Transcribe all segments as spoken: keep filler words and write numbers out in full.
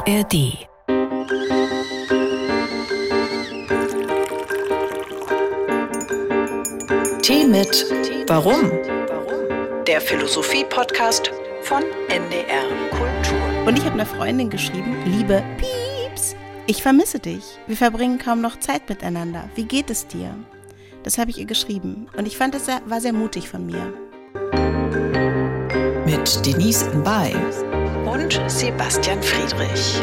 A R D. Tee mit Warum? Der Philosophie-Podcast von N D R Kultur. Und ich habe einer Freundin geschrieben, liebe Pieps, ich vermisse dich. Wir verbringen kaum noch Zeit miteinander. Wie geht es dir? Das habe ich ihr geschrieben und ich fand, das war sehr mutig von mir. Mit Denise Mbay und Sebastian Friedrich.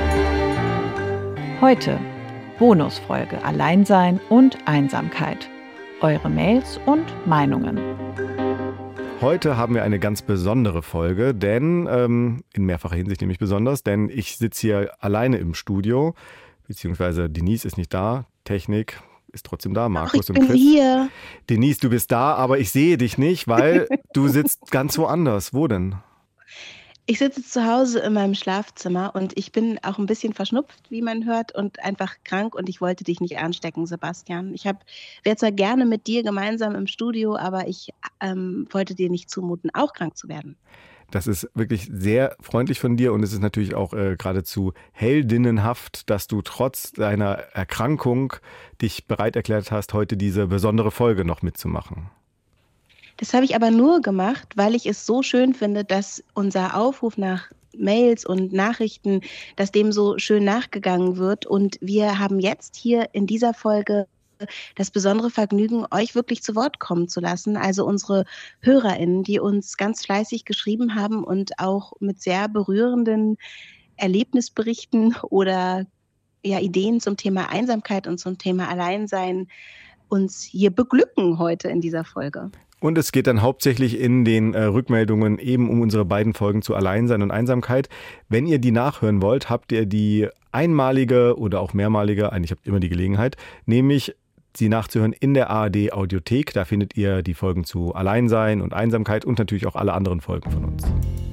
Heute Bonusfolge Alleinsein und Einsamkeit. Eure Mails und Meinungen. Heute haben wir eine ganz besondere Folge, denn ähm, in mehrfacher Hinsicht nämlich besonders, denn ich sitze hier alleine im Studio, beziehungsweise Denise ist nicht da, Technik ist trotzdem da, Markus Ach, ich und bin Chris. Hier. Denise, du bist da, aber ich sehe dich nicht, weil du sitzt ganz woanders. Wo denn? Ich sitze zu Hause in meinem Schlafzimmer und ich bin auch ein bisschen verschnupft, wie man hört, und einfach krank und ich wollte dich nicht anstecken, Sebastian. Ich wäre zwar gerne mit dir gemeinsam im Studio, aber ich ähm, wollte dir nicht zumuten, auch krank zu werden. Das ist wirklich sehr freundlich von dir und es ist natürlich auch äh, geradezu heldinnenhaft, dass du trotz deiner Erkrankung dich bereit erklärt hast, heute diese besondere Folge noch mitzumachen. Das habe ich aber nur gemacht, weil ich es so schön finde, dass unser Aufruf nach Mails und Nachrichten, dass dem so schön nachgegangen wird. Und wir haben jetzt hier in dieser Folge das besondere Vergnügen, euch wirklich zu Wort kommen zu lassen. Also unsere HörerInnen, die uns ganz fleißig geschrieben haben und auch mit sehr berührenden Erlebnisberichten oder ja, Ideen zum Thema Einsamkeit und zum Thema Alleinsein uns hier beglücken heute in dieser Folge. Und es geht dann hauptsächlich in den äh, Rückmeldungen eben um unsere beiden Folgen zu Alleinsein und Einsamkeit. Wenn ihr die nachhören wollt, habt ihr die einmalige oder auch mehrmalige, eigentlich habt ihr immer die Gelegenheit, nämlich sie nachzuhören in der A R D Audiothek. Da findet ihr die Folgen zu Alleinsein und Einsamkeit und natürlich auch alle anderen Folgen von uns.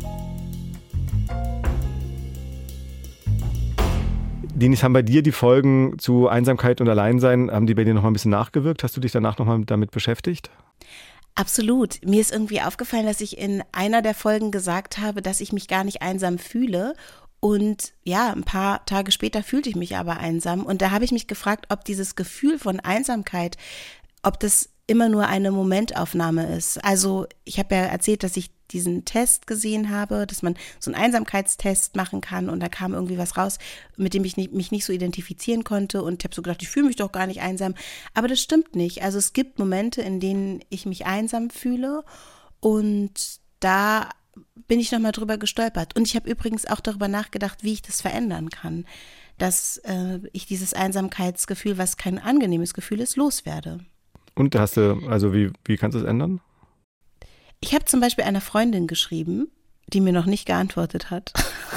Denise, haben bei dir die Folgen zu Einsamkeit und Alleinsein, haben die bei dir noch mal ein bisschen nachgewirkt? Hast du dich danach noch mal damit beschäftigt? Absolut. Mir ist irgendwie aufgefallen, dass ich in einer der Folgen gesagt habe, dass ich mich gar nicht einsam fühle. Und ja, ein paar Tage später fühlte ich mich aber einsam. Und da habe ich mich gefragt, ob dieses Gefühl von Einsamkeit, ob das immer nur eine Momentaufnahme ist. Also ich habe ja erzählt, dass ich diesen Test gesehen habe, dass man so einen Einsamkeitstest machen kann und da kam irgendwie was raus, mit dem ich nicht, mich nicht so identifizieren konnte und ich habe so gedacht, ich fühle mich doch gar nicht einsam, aber das stimmt nicht. Also es gibt Momente, in denen ich mich einsam fühle und da bin ich nochmal drüber gestolpert und ich habe übrigens auch darüber nachgedacht, wie ich das verändern kann, dass äh, ich dieses Einsamkeitsgefühl, was kein angenehmes Gefühl ist, loswerde. Und hast du, also wie, wie kannst du es ändern? Ich habe zum Beispiel einer Freundin geschrieben, die mir noch nicht geantwortet hat.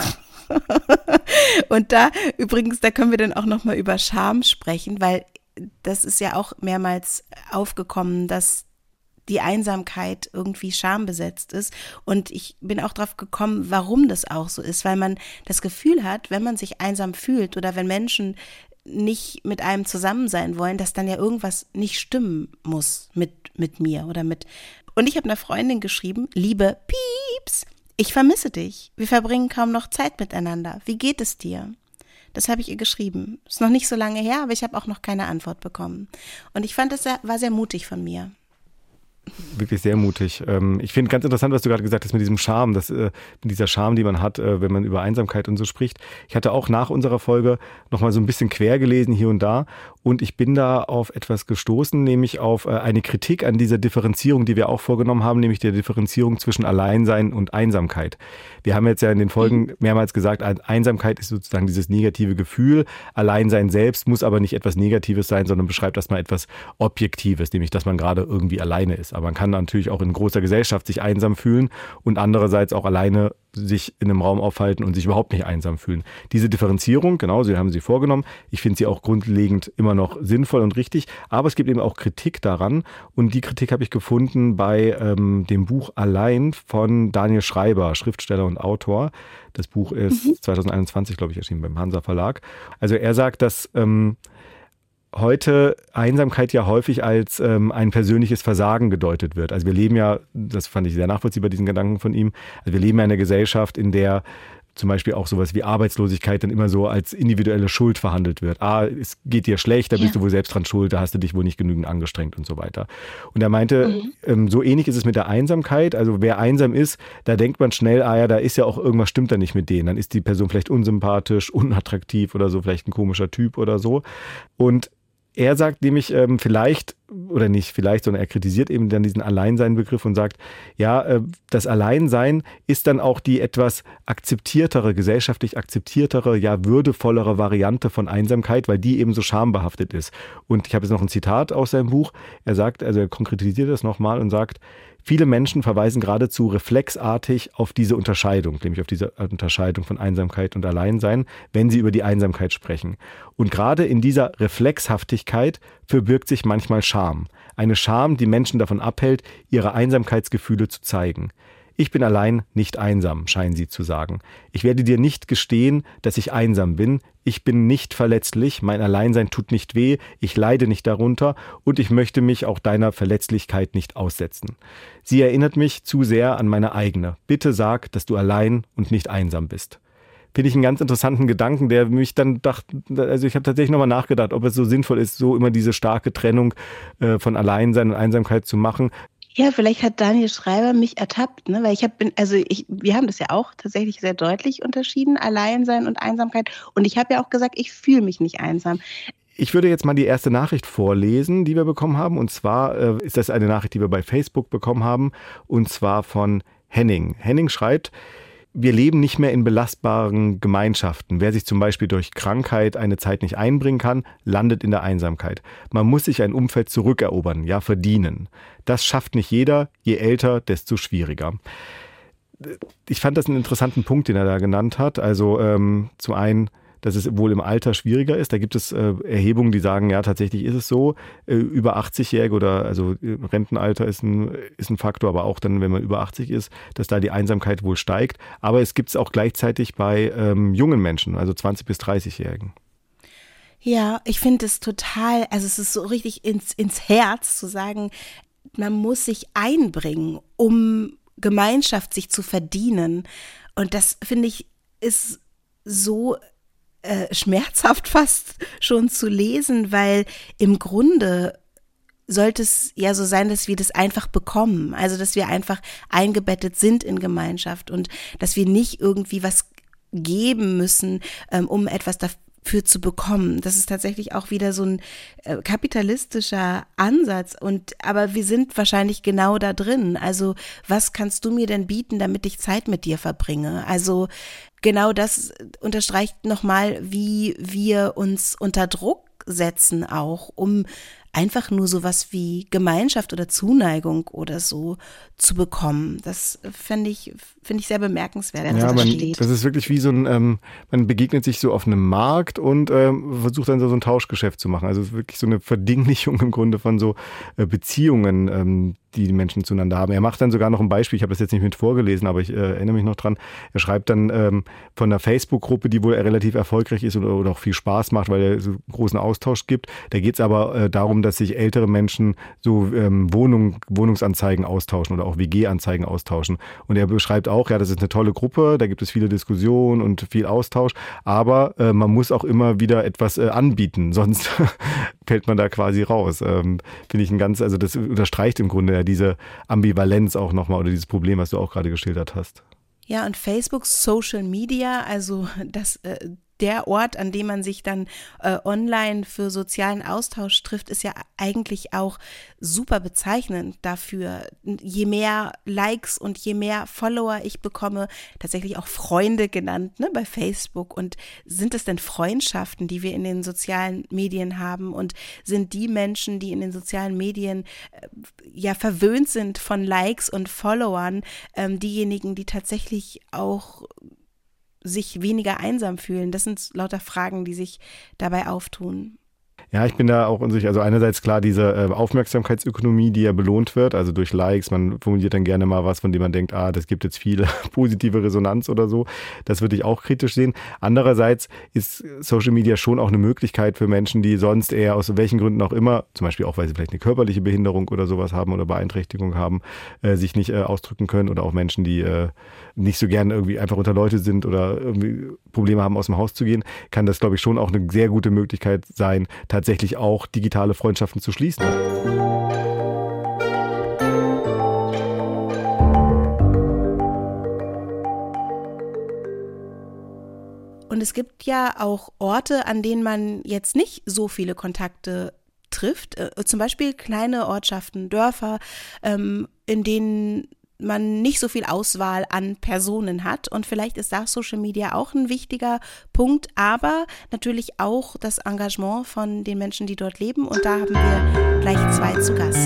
Und da übrigens, da können wir dann auch nochmal über Scham sprechen, weil das ist ja auch mehrmals aufgekommen, dass die Einsamkeit irgendwie schambesetzt ist. Und ich bin auch drauf gekommen, warum das auch so ist, weil man das Gefühl hat, wenn man sich einsam fühlt oder wenn Menschen nicht mit einem zusammen sein wollen, dass dann ja irgendwas nicht stimmen muss mit, mit mir oder mit. Und ich habe einer Freundin geschrieben, liebe Pieps, ich vermisse dich. Wir verbringen kaum noch Zeit miteinander. Wie geht es dir? Das habe ich ihr geschrieben. Ist noch nicht so lange her, aber ich habe auch noch keine Antwort bekommen. Und ich fand, das war sehr mutig von mir. Wirklich sehr mutig. Ich finde ganz interessant, was du gerade gesagt hast mit diesem Charme, das, mit dieser Charme, die man hat, wenn man über Einsamkeit und so spricht. Ich hatte auch nach unserer Folge nochmal so ein bisschen quer gelesen hier und da und ich bin da auf etwas gestoßen, nämlich auf eine Kritik an dieser Differenzierung, die wir auch vorgenommen haben, nämlich der Differenzierung zwischen Alleinsein und Einsamkeit. Wir haben jetzt ja in den Folgen mehrmals gesagt, Einsamkeit ist sozusagen dieses negative Gefühl, Alleinsein selbst muss aber nicht etwas Negatives sein, sondern beschreibt erstmal etwas Objektives, nämlich dass man gerade irgendwie alleine ist. Aber man kann natürlich auch in großer Gesellschaft sich einsam fühlen und andererseits auch alleine sich in einem Raum aufhalten und sich überhaupt nicht einsam fühlen. Diese Differenzierung, genau, sie haben sie vorgenommen. Ich finde sie auch grundlegend immer noch sinnvoll und richtig. Aber es gibt eben auch Kritik daran. Und die Kritik habe ich gefunden bei ähm, dem Buch Allein von Daniel Schreiber, Schriftsteller und Autor. Das Buch ist mhm. zwanzig einundzwanzig, glaube ich, erschienen beim Hansa Verlag. Also er sagt, dass ähm, heute Einsamkeit ja häufig als ähm, ein persönliches Versagen gedeutet wird. Also wir leben ja, das fand ich sehr nachvollziehbar, diesen Gedanken von ihm, also wir leben ja in einer Gesellschaft, in der zum Beispiel auch sowas wie Arbeitslosigkeit dann immer so als individuelle Schuld verhandelt wird. Ah, es geht dir schlecht, da bist ja. du wohl selbst dran schuld, da hast du dich wohl nicht genügend angestrengt und so weiter. Und er meinte, mhm. ähm, so ähnlich ist es mit der Einsamkeit. Also wer einsam ist, da denkt man schnell, ah ja, da ist ja auch irgendwas stimmt da nicht mit denen. Dann ist die Person vielleicht unsympathisch, unattraktiv oder so, vielleicht ein komischer Typ oder so. Und er sagt nämlich ähm, vielleicht, oder nicht vielleicht, sondern er kritisiert eben dann diesen Alleinsein-Begriff und sagt, ja, äh, das Alleinsein ist dann auch die etwas akzeptiertere, gesellschaftlich akzeptiertere, ja würdevollere Variante von Einsamkeit, weil die eben so schambehaftet ist. Und ich habe jetzt noch ein Zitat aus seinem Buch. Er sagt, also er konkretisiert das nochmal und sagt, viele Menschen verweisen geradezu reflexartig auf diese Unterscheidung, nämlich auf diese Unterscheidung von Einsamkeit und Alleinsein, wenn sie über die Einsamkeit sprechen. Und gerade in dieser Reflexhaftigkeit verbirgt sich manchmal Scham. Eine Scham, die Menschen davon abhält, ihre Einsamkeitsgefühle zu zeigen. Ich bin allein nicht einsam, scheinen sie zu sagen. Ich werde dir nicht gestehen, dass ich einsam bin. Ich bin nicht verletzlich, mein Alleinsein tut nicht weh, ich leide nicht darunter und ich möchte mich auch deiner Verletzlichkeit nicht aussetzen. Sie erinnert mich zu sehr an meine eigene. Bitte sag, dass du allein und nicht einsam bist. Finde ich einen ganz interessanten Gedanken, der mich dann dachte, also ich habe tatsächlich nochmal nachgedacht, ob es so sinnvoll ist, so immer diese starke Trennung äh, von Alleinsein und Einsamkeit zu machen. Ja, vielleicht hat Daniel Schreiber mich ertappt, ne? Weil ich habe, also ich, wir haben das ja auch tatsächlich sehr deutlich unterschieden, Alleinsein und Einsamkeit. Und ich habe ja auch gesagt, ich fühle mich nicht einsam. Ich würde jetzt mal die erste Nachricht vorlesen, die wir bekommen haben. Und zwar äh, ist das eine Nachricht, die wir bei Facebook bekommen haben. Und zwar von Henning. Henning schreibt: Wir leben nicht mehr in belastbaren Gemeinschaften. Wer sich zum Beispiel durch Krankheit eine Zeit nicht einbringen kann, landet in der Einsamkeit. Man muss sich ein Umfeld zurückerobern, ja verdienen. Das schafft nicht jeder, je älter, desto schwieriger. Ich fand das einen interessanten Punkt, den er da genannt hat. Also ähm, zum einen, dass es wohl im Alter schwieriger ist. Da gibt es äh, Erhebungen, die sagen, ja, tatsächlich ist es so. Äh, über achtzig-Jährige oder also Rentenalter ist ein, ist ein Faktor, aber auch dann, wenn man über achtzig ist, dass da die Einsamkeit wohl steigt. Aber es gibt es auch gleichzeitig bei ähm, jungen Menschen, also zwanzig- bis dreißig-Jährigen. Ja, ich finde es total, also es ist so richtig ins, ins Herz zu sagen, man muss sich einbringen, um Gemeinschaft sich zu verdienen. Und das, finde ich, ist so Äh, schmerzhaft fast schon zu lesen, weil im Grunde sollte es ja so sein, dass wir das einfach bekommen, also dass wir einfach eingebettet sind in Gemeinschaft und dass wir nicht irgendwie was geben müssen, ähm, um etwas dafür zu bekommen. Das ist tatsächlich auch wieder so ein äh, kapitalistischer Ansatz und aber wir sind wahrscheinlich genau da drin. Also was kannst du mir denn bieten, damit ich Zeit mit dir verbringe? Also genau das unterstreicht nochmal, wie wir uns unter Druck setzen auch, um einfach nur sowas wie Gemeinschaft oder Zuneigung oder so zu bekommen. Das finde ich, finde ich sehr bemerkenswert. Ja, das, man, das ist wirklich wie so ein, ähm, man begegnet sich so auf einem Markt und ähm, versucht dann so ein Tauschgeschäft zu machen. Also es ist wirklich so eine Verdinglichung im Grunde von so äh, Beziehungen, ähm, die die Menschen zueinander haben. Er macht dann sogar noch ein Beispiel, ich habe das jetzt nicht mit vorgelesen, aber ich äh, erinnere mich noch dran. Er schreibt dann ähm, von einer Facebook-Gruppe, die wohl relativ erfolgreich ist oder, oder auch viel Spaß macht, weil er so großen Austausch gibt. Da geht es aber äh, darum, dass sich ältere Menschen so ähm, Wohnung, Wohnungsanzeigen austauschen oder auch W G-Anzeigen austauschen. Und er beschreibt auch, ja, das ist eine tolle Gruppe, da gibt es viele Diskussionen und viel Austausch, aber äh, man muss auch immer wieder etwas äh, anbieten, sonst fällt man da quasi raus. Ähm, Finde ich ein ganz, also das unterstreicht im Grunde diese Ambivalenz auch nochmal oder dieses Problem, was du auch gerade geschildert hast. Ja, und Facebook, Social Media, also das äh, der Ort, an dem man sich dann äh, online für sozialen Austausch trifft, ist ja eigentlich auch super bezeichnend dafür. Je mehr Likes und je mehr Follower ich bekomme, tatsächlich auch Freunde genannt, ne, bei Facebook. Und sind es denn Freundschaften, die wir in den sozialen Medien haben? Und sind die Menschen, die in den sozialen Medien äh, ja verwöhnt sind von Likes und Followern, ähm, diejenigen, die tatsächlich auch sich weniger einsam fühlen? Das sind lauter Fragen, die sich dabei auftun. Ja, ich bin da auch unsicher. Also einerseits klar diese äh, Aufmerksamkeitsökonomie, die ja belohnt wird, also durch Likes. Man formuliert dann gerne mal was, von dem man denkt, ah, das gibt jetzt viel positive Resonanz oder so. Das würde ich auch kritisch sehen. Andererseits ist Social Media schon auch eine Möglichkeit für Menschen, die sonst eher aus welchen Gründen auch immer, zum Beispiel auch, weil sie vielleicht eine körperliche Behinderung oder sowas haben oder Beeinträchtigung haben, äh, sich nicht äh, ausdrücken können, oder auch Menschen, die äh, nicht so gerne irgendwie einfach unter Leute sind oder irgendwie Probleme haben, aus dem Haus zu gehen, kann das, glaube ich, schon auch eine sehr gute Möglichkeit sein, tatsächlich auch digitale Freundschaften zu schließen. Und es gibt ja auch Orte, an denen man jetzt nicht so viele Kontakte trifft, äh, zum Beispiel kleine Ortschaften, Dörfer, ähm, in denen man nicht so viel Auswahl an Personen hat, und vielleicht ist da Social Media auch ein wichtiger Punkt, aber natürlich auch das Engagement von den Menschen, die dort leben, und da haben wir gleich zwei zu Gast.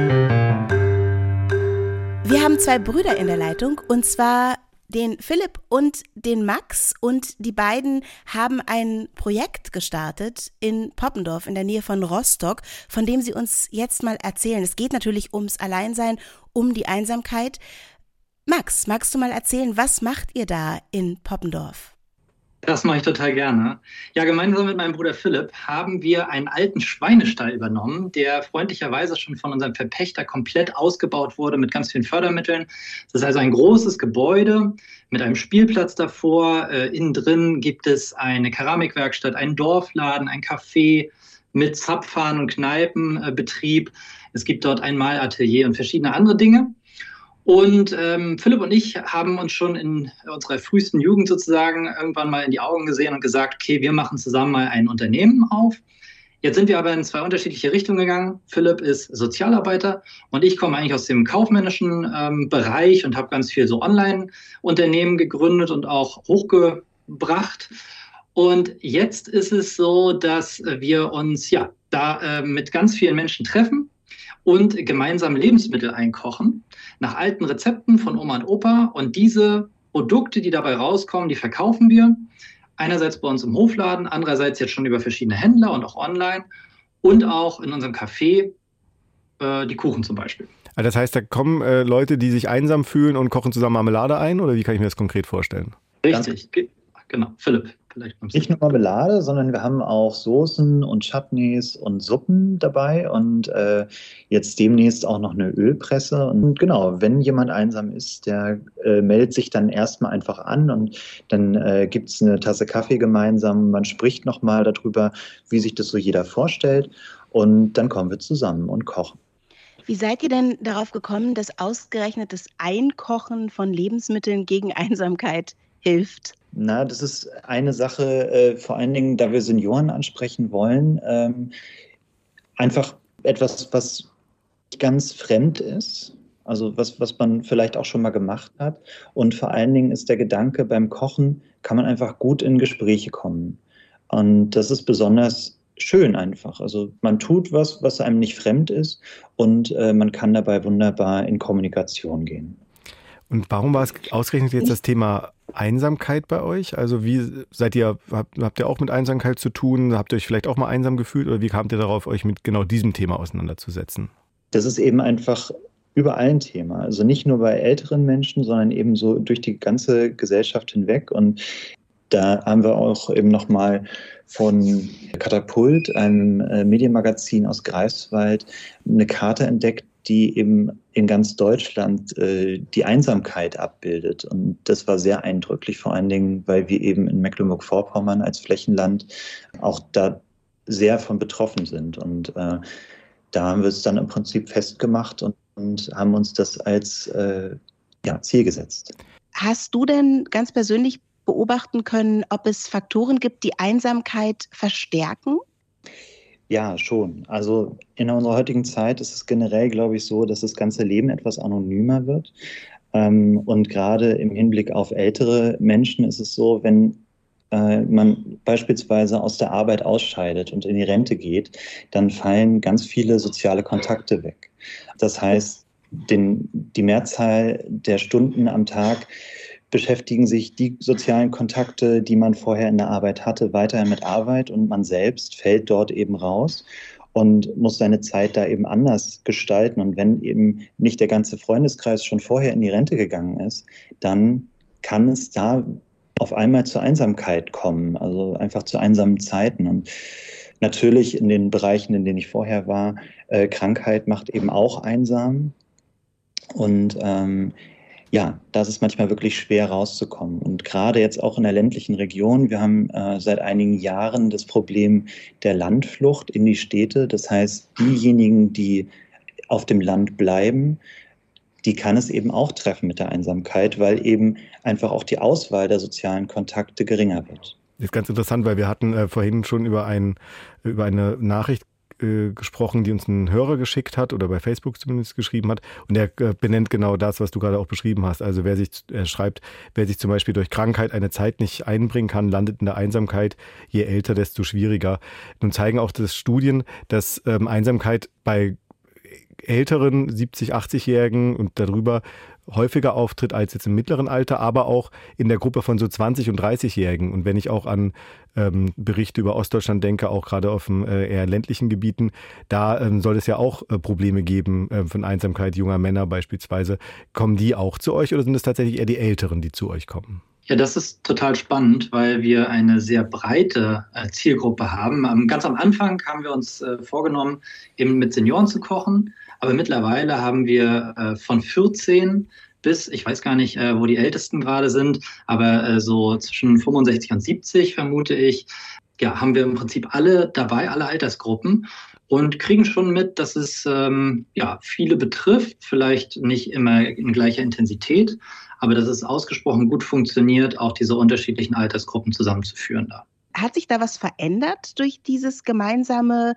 Wir haben zwei Brüder in der Leitung, und zwar den Philipp und den Max, und die beiden haben ein Projekt gestartet in Poppendorf in der Nähe von Rostock, von dem sie uns jetzt mal erzählen. Es geht natürlich ums Alleinsein, um die Einsamkeit. Max, magst du mal erzählen, was macht ihr da in Poppendorf? Das mache ich total gerne. Ja, gemeinsam mit meinem Bruder Philipp haben wir einen alten Schweinestall übernommen, der freundlicherweise schon von unserem Verpächter komplett ausgebaut wurde mit ganz vielen Fördermitteln. Das ist also ein großes Gebäude mit einem Spielplatz davor. Äh, innen drin gibt es eine Keramikwerkstatt, einen Dorfladen, ein Café mit Zapfhahn- und Kneipenbetrieb. Es gibt dort ein Malatelier und verschiedene andere Dinge. Und ähm, Philipp und ich haben uns schon in unserer frühesten Jugend sozusagen irgendwann mal in die Augen gesehen und gesagt, okay, wir machen zusammen mal ein Unternehmen auf. Jetzt sind wir aber in zwei unterschiedliche Richtungen gegangen. Philipp ist Sozialarbeiter und ich komme eigentlich aus dem kaufmännischen ähm, Bereich und habe ganz viel so Online-Unternehmen gegründet und auch hochgebracht. Und jetzt ist es so, dass wir uns ja da äh, mit ganz vielen Menschen treffen und gemeinsam Lebensmittel einkochen, nach alten Rezepten von Oma und Opa. Und diese Produkte, die dabei rauskommen, die verkaufen wir. Einerseits bei uns im Hofladen, andererseits jetzt schon über verschiedene Händler und auch online. Und auch in unserem Café, äh, die Kuchen zum Beispiel. Also das heißt, da kommen äh, Leute, die sich einsam fühlen und kochen zusammen Marmelade ein? Oder wie kann ich mir das konkret vorstellen? Richtig, Ge- genau. Philipp. Nicht nur Marmelade, sondern wir haben auch Soßen und Chutneys und Suppen dabei und äh, jetzt demnächst auch noch eine Ölpresse. Und genau, wenn jemand einsam ist, der äh, meldet sich dann erstmal einfach an und dann äh, gibt es eine Tasse Kaffee gemeinsam. Man spricht nochmal darüber, wie sich das so jeder vorstellt, und dann kommen wir zusammen und kochen. Wie seid ihr denn darauf gekommen, dass ausgerechnet das Einkochen von Lebensmitteln gegen Einsamkeit hilft? Na, das ist eine Sache, äh, vor allen Dingen, da wir Senioren ansprechen wollen, ähm, einfach etwas, was ganz fremd ist, also was, was man vielleicht auch schon mal gemacht hat. Und vor allen Dingen ist der Gedanke, beim Kochen kann man einfach gut in Gespräche kommen. Und das ist besonders schön einfach. Also man tut was, was einem nicht fremd ist, und äh, man kann dabei wunderbar in Kommunikation gehen. Und warum war es ausgerechnet jetzt das Thema Einsamkeit bei euch? Also wie seid ihr, habt, habt ihr auch mit Einsamkeit zu tun? Habt ihr euch vielleicht auch mal einsam gefühlt, oder wie kamt ihr darauf, euch mit genau diesem Thema auseinanderzusetzen? Das ist eben einfach überall ein Thema. Also nicht nur bei älteren Menschen, sondern eben so durch die ganze Gesellschaft hinweg. Und da haben wir auch eben nochmal von Katapult, einem äh, Medienmagazin aus Greifswald, eine Karte entdeckt, die eben in ganz Deutschland äh, die Einsamkeit abbildet. Und das war sehr eindrücklich, vor allen Dingen, weil wir eben in Mecklenburg-Vorpommern als Flächenland auch da sehr von betroffen sind. Und äh, da haben wir es dann im Prinzip festgemacht und, und haben uns das als äh, ja, Ziel gesetzt. Hast du denn ganz persönlich beobachten können, ob es Faktoren gibt, die Einsamkeit verstärken? Ja, schon. Also in unserer heutigen Zeit ist es generell, glaube ich, so, dass das ganze Leben etwas anonymer wird. Ähm, und gerade im Hinblick auf ältere Menschen ist es so, wenn äh, man beispielsweise aus der Arbeit ausscheidet und in die Rente geht, dann fallen ganz viele soziale Kontakte weg. Das heißt, den, die Mehrzahl der Stunden am Tag beschäftigen sich die sozialen Kontakte, die man vorher in der Arbeit hatte, weiterhin mit Arbeit und man selbst fällt dort eben raus und muss seine Zeit da eben anders gestalten. Und wenn eben nicht der ganze Freundeskreis schon vorher in die Rente gegangen ist, dann kann es da auf einmal zur Einsamkeit kommen, also einfach zu einsamen Zeiten. Und natürlich in den Bereichen, in denen ich vorher war, äh, Krankheit macht eben auch einsam. Und ähm, ja, da ist es manchmal wirklich schwer rauszukommen. Und gerade jetzt auch in der ländlichen Region, wir haben äh, seit einigen Jahren das Problem der Landflucht in die Städte. Das heißt, diejenigen, die auf dem Land bleiben, die kann es eben auch treffen mit der Einsamkeit, weil eben einfach auch die Auswahl der sozialen Kontakte geringer wird. Das ist ganz interessant, weil wir hatten äh, vorhin schon über, ein, über eine Nachricht äh, gesprochen, die uns ein Hörer geschickt hat oder bei Facebook zumindest geschrieben hat. Und er äh, benennt genau das, was du gerade auch beschrieben hast. Also wer sich, er schreibt, wer sich zum Beispiel durch Krankheit eine Zeit nicht einbringen kann, landet in der Einsamkeit. Je älter, desto schwieriger. Nun zeigen auch das Studien, dass ähm, Einsamkeit bei älteren siebzig-, achtzigjährigen und darüber häufiger auftritt als jetzt im mittleren Alter, aber auch in der Gruppe von so zwanzig- und dreißigjährigen. Und wenn ich auch an ähm, Berichte über Ostdeutschland denke, auch gerade auf den äh, eher ländlichen Gebieten, da ähm, soll es ja auch äh, Probleme geben äh, von Einsamkeit junger Männer beispielsweise. Kommen die auch zu euch oder sind es tatsächlich eher die Älteren, die zu euch kommen? Ja, das ist total spannend, weil wir eine sehr breite äh, Zielgruppe haben. Ähm, ganz am Anfang haben wir uns äh, vorgenommen, eben mit Senioren zu kochen. Aber mittlerweile haben wir äh, von vierzehn bis, ich weiß gar nicht, äh, wo die Ältesten gerade sind, aber äh, so zwischen fünfundsechzig und siebzig vermute ich, ja, haben wir im Prinzip alle dabei, alle Altersgruppen. Und kriegen schon mit, dass es ähm, ja, viele betrifft, vielleicht nicht immer in gleicher Intensität, aber dass es ausgesprochen gut funktioniert, auch diese unterschiedlichen Altersgruppen zusammenzuführen da. Hat sich da was verändert durch dieses gemeinsame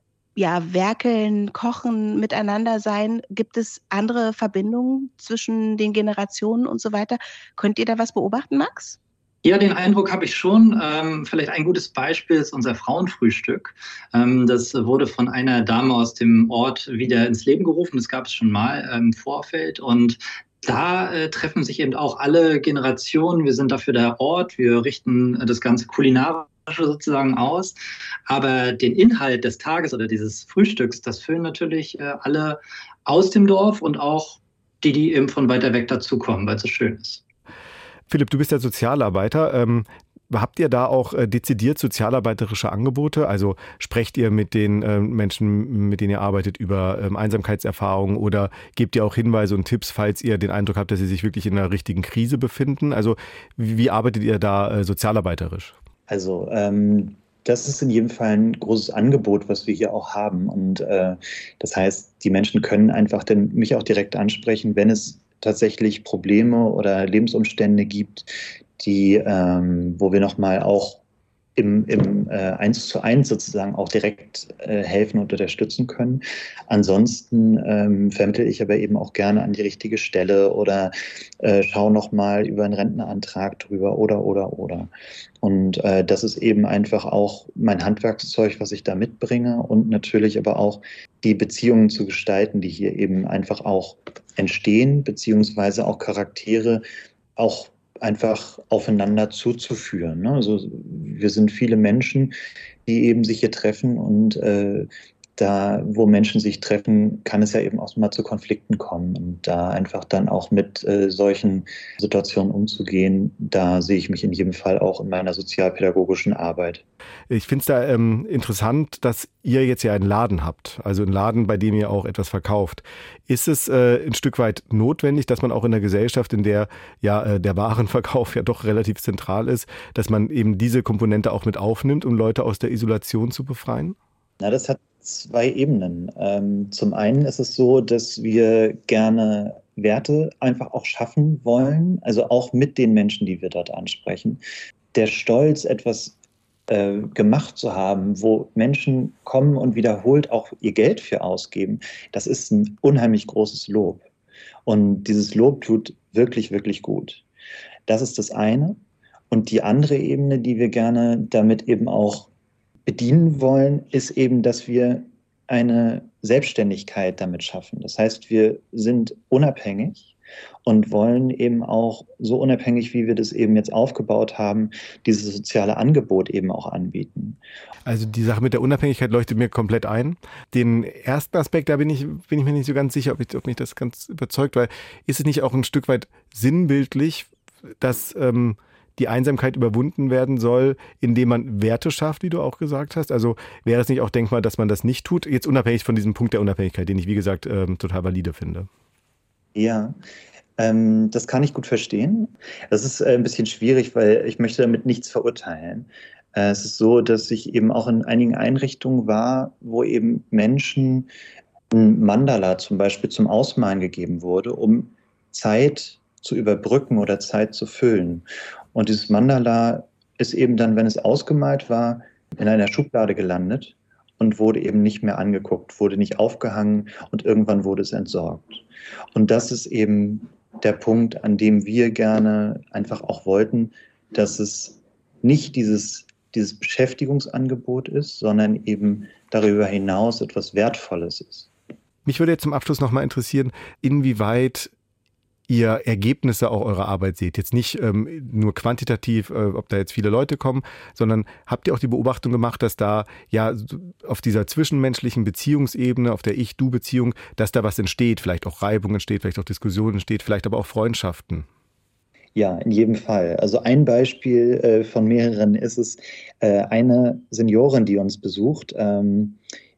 ja, Werkeln, Kochen, Miteinander sein? Gibt es andere Verbindungen zwischen den Generationen und so weiter? Könnt ihr da was beobachten, Max? Ja, den Eindruck habe ich schon. Ähm, vielleicht ein gutes Beispiel ist unser Frauenfrühstück. Ähm, das wurde von einer Dame aus dem Ort wieder ins Leben gerufen. Das gab es schon mal im Vorfeld. Und da äh, treffen sich eben auch alle Generationen. Wir sind dafür der Ort. Wir richten das Ganze kulinarisch sozusagen aus. Aber den Inhalt des Tages oder dieses Frühstücks, das füllen natürlich äh, alle aus dem Dorf und auch die, die eben von weiter weg dazukommen, weil es so schön ist. Philipp, du bist ja Sozialarbeiter. Ähm, habt ihr da auch äh, dezidiert sozialarbeiterische Angebote? Also sprecht ihr mit den äh, Menschen, mit denen ihr arbeitet, über ähm, Einsamkeitserfahrungen oder gebt ihr auch Hinweise und Tipps, falls ihr den Eindruck habt, dass sie sich wirklich in einer richtigen Krise befinden? Also wie, wie arbeitet ihr da äh, sozialarbeiterisch? Also ähm, das ist in jedem Fall ein großes Angebot, was wir hier auch haben. Und äh, das heißt, die Menschen können einfach denn mich auch direkt ansprechen, wenn es tatsächlich Probleme oder Lebensumstände gibt, die, ähm, wo wir nochmal auch im, im äh, eins zu eins sozusagen auch direkt äh, helfen und unterstützen können. Ansonsten ähm, vermittle ich aber eben auch gerne an die richtige Stelle oder äh, schaue nochmal über einen Rentenantrag drüber oder, oder, oder. Und äh, das ist eben einfach auch mein Handwerkszeug, was ich da mitbringe und natürlich aber auch die Beziehungen zu gestalten, die hier eben einfach auch entstehen, beziehungsweise auch Charaktere auch einfach aufeinander zuzuführen. Ne? Also wir sind viele Menschen, die eben sich hier treffen und äh, da, wo Menschen sich treffen, kann es ja eben auch mal zu Konflikten kommen und da einfach dann auch mit äh, solchen Situationen umzugehen, da sehe ich mich in jedem Fall auch in meiner sozialpädagogischen Arbeit. Ich finde es da ähm, interessant, dass ihr jetzt ja einen Laden habt, also einen Laden, bei dem ihr auch etwas verkauft. Ist es äh, ein Stück weit notwendig, dass man auch in der Gesellschaft, in der ja äh, der Warenverkauf ja doch relativ zentral ist, dass man eben diese Komponente auch mit aufnimmt, um Leute aus der Isolation zu befreien? Na, das hat zwei Ebenen. Ähm, zum einen ist es so, dass wir gerne Werte einfach auch schaffen wollen, also auch mit den Menschen, die wir dort ansprechen. Der Stolz, etwas äh, gemacht zu haben, wo Menschen kommen und wiederholt auch ihr Geld für ausgeben, das ist ein unheimlich großes Lob. Und dieses Lob tut wirklich, wirklich gut. Das ist das eine. Und die andere Ebene, die wir gerne damit eben auch bedienen wollen, ist eben, dass wir eine Selbstständigkeit damit schaffen. Das heißt, wir sind unabhängig und wollen eben auch so unabhängig, wie wir das eben jetzt aufgebaut haben, dieses soziale Angebot eben auch anbieten. Also die Sache mit der Unabhängigkeit leuchtet mir komplett ein. Den ersten Aspekt, da bin ich, bin ich mir nicht so ganz sicher, ob, ich, ob mich das ganz überzeugt, weil ist es nicht auch ein Stück weit sinnbildlich, dass ähm, die Einsamkeit überwunden werden soll, indem man Werte schafft, wie du auch gesagt hast? Also wäre es nicht auch denkbar, dass man das nicht tut, jetzt unabhängig von diesem Punkt der Unabhängigkeit, den ich, wie gesagt, ähm, total valide finde? Ja, ähm, das kann ich gut verstehen. Das ist äh, ein bisschen schwierig, weil ich möchte damit nichts verurteilen. Äh, es ist so, dass ich eben auch in einigen Einrichtungen war, wo eben Menschen ein Mandala zum Beispiel zum Ausmalen gegeben wurde, um Zeit zu überbrücken oder Zeit zu füllen. Und dieses Mandala ist eben dann, wenn es ausgemalt war, in einer Schublade gelandet und wurde eben nicht mehr angeguckt, wurde nicht aufgehangen und irgendwann wurde es entsorgt. Und das ist eben der Punkt, an dem wir gerne einfach auch wollten, dass es nicht dieses, dieses Beschäftigungsangebot ist, sondern eben darüber hinaus etwas Wertvolles ist. Mich würde jetzt zum Abschluss nochmal interessieren, inwieweit ihr Ergebnisse auch eurer Arbeit seht. Jetzt nicht ähm, nur quantitativ, äh, ob da jetzt viele Leute kommen, sondern habt ihr auch die Beobachtung gemacht, dass da ja auf dieser zwischenmenschlichen Beziehungsebene, auf der Ich-Du-Beziehung, dass da was entsteht, vielleicht auch Reibung entsteht, vielleicht auch Diskussionen entsteht, vielleicht aber auch Freundschaften? Ja, in jedem Fall. Also ein Beispiel äh, von mehreren ist es, äh, eine Seniorin, die uns besucht, ähm,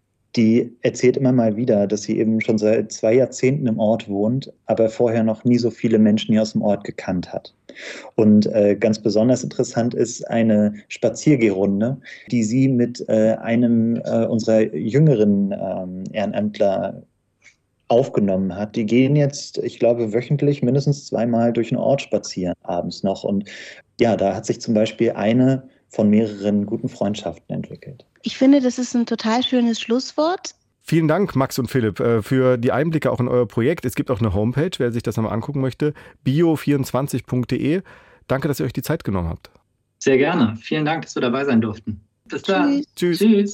die erzählt immer mal wieder, dass sie eben schon seit zwei Jahrzehnten im Ort wohnt, aber vorher noch nie so viele Menschen hier aus dem Ort gekannt hat. Und äh, ganz besonders interessant ist eine Spaziergehrunde, die sie mit äh, einem äh, unserer jüngeren ähm, Ehrenämtler aufgenommen hat. Die gehen jetzt, ich glaube, wöchentlich mindestens zweimal durch den Ort spazieren, abends noch. Und ja, da hat sich zum Beispiel eine von mehreren guten Freundschaften entwickelt. Ich finde, das ist ein total schönes Schlusswort. Vielen Dank, Max und Philipp, für die Einblicke auch in euer Projekt. Es gibt auch eine Homepage, wer sich das nochmal angucken möchte, bio vierundzwanzig punkt de. Danke, dass ihr euch die Zeit genommen habt. Sehr gerne. Vielen Dank, dass wir dabei sein durften. Bis dann. Tschüss. Tschüss.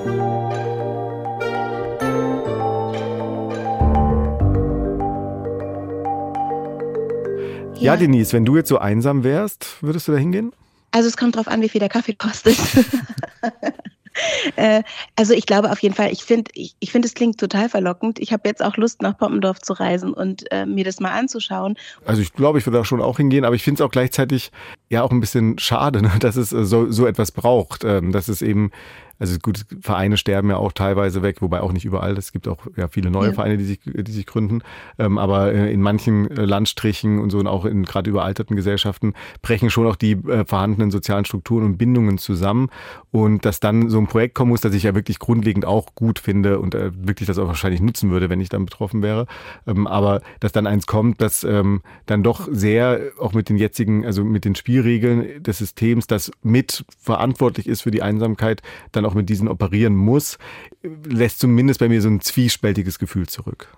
Ja, ja, Denise, wenn du jetzt so einsam wärst, würdest du da hingehen? Also es kommt drauf an, wie viel der Kaffee kostet. äh, also ich glaube auf jeden Fall, ich finde, ich, ich finde, es klingt total verlockend. Ich habe jetzt auch Lust, nach Poppendorf zu reisen und äh, mir das mal anzuschauen. Also ich glaube, ich würde da schon auch hingehen, aber ich finde es auch gleichzeitig ja auch ein bisschen schade, ne, dass es so, so etwas braucht, ähm, dass es eben, also gut, Vereine sterben ja auch teilweise weg, wobei auch nicht überall. Es gibt auch ja viele neue ja. Vereine, die sich, die sich gründen. Ähm, aber in manchen Landstrichen und so und auch in gerade überalterten Gesellschaften brechen schon auch die äh, vorhandenen sozialen Strukturen und Bindungen zusammen. Und dass dann so ein Projekt kommen muss, das ich ja wirklich grundlegend auch gut finde und äh, wirklich das auch wahrscheinlich nutzen würde, wenn ich dann betroffen wäre. Ähm, aber dass dann eins kommt, das ähm, dann doch sehr auch mit den jetzigen, also mit den Spielregeln des Systems, das mit verantwortlich ist für die Einsamkeit, dann auch mit diesen operieren muss, lässt zumindest bei mir so ein zwiespältiges Gefühl zurück.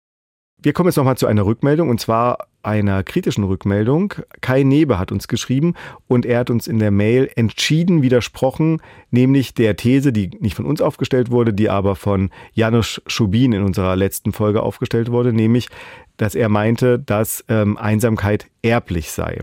Wir kommen jetzt nochmal zu einer Rückmeldung, und zwar einer kritischen Rückmeldung. Kai Nebe hat uns geschrieben und er hat uns in der Mail entschieden widersprochen, nämlich der These, die nicht von uns aufgestellt wurde, die aber von Janusz Schubin in unserer letzten Folge aufgestellt wurde, nämlich, dass er meinte, dass ähm, Einsamkeit erblich sei.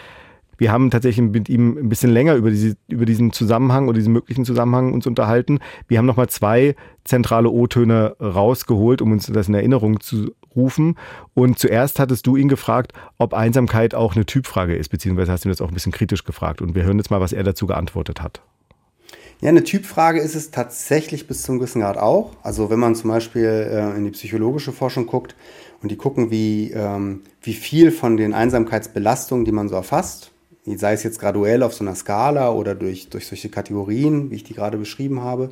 Wir haben tatsächlich mit ihm ein bisschen länger über, diese, über diesen Zusammenhang oder diesen möglichen Zusammenhang uns unterhalten. Wir haben nochmal zwei zentrale O-Töne rausgeholt, um uns das in Erinnerung zu rufen. Und zuerst hattest du ihn gefragt, ob Einsamkeit auch eine Typfrage ist, beziehungsweise hast du ihn das auch ein bisschen kritisch gefragt. Und wir hören jetzt mal, was er dazu geantwortet hat. Ja, eine Typfrage ist es tatsächlich bis zum gewissen Grad auch. Also wenn man zum Beispiel äh, in die psychologische Forschung guckt und die gucken, wie, ähm, wie viel von den Einsamkeitsbelastungen, die man so erfasst, sei es jetzt graduell auf so einer Skala oder durch, durch solche Kategorien, wie ich die gerade beschrieben habe.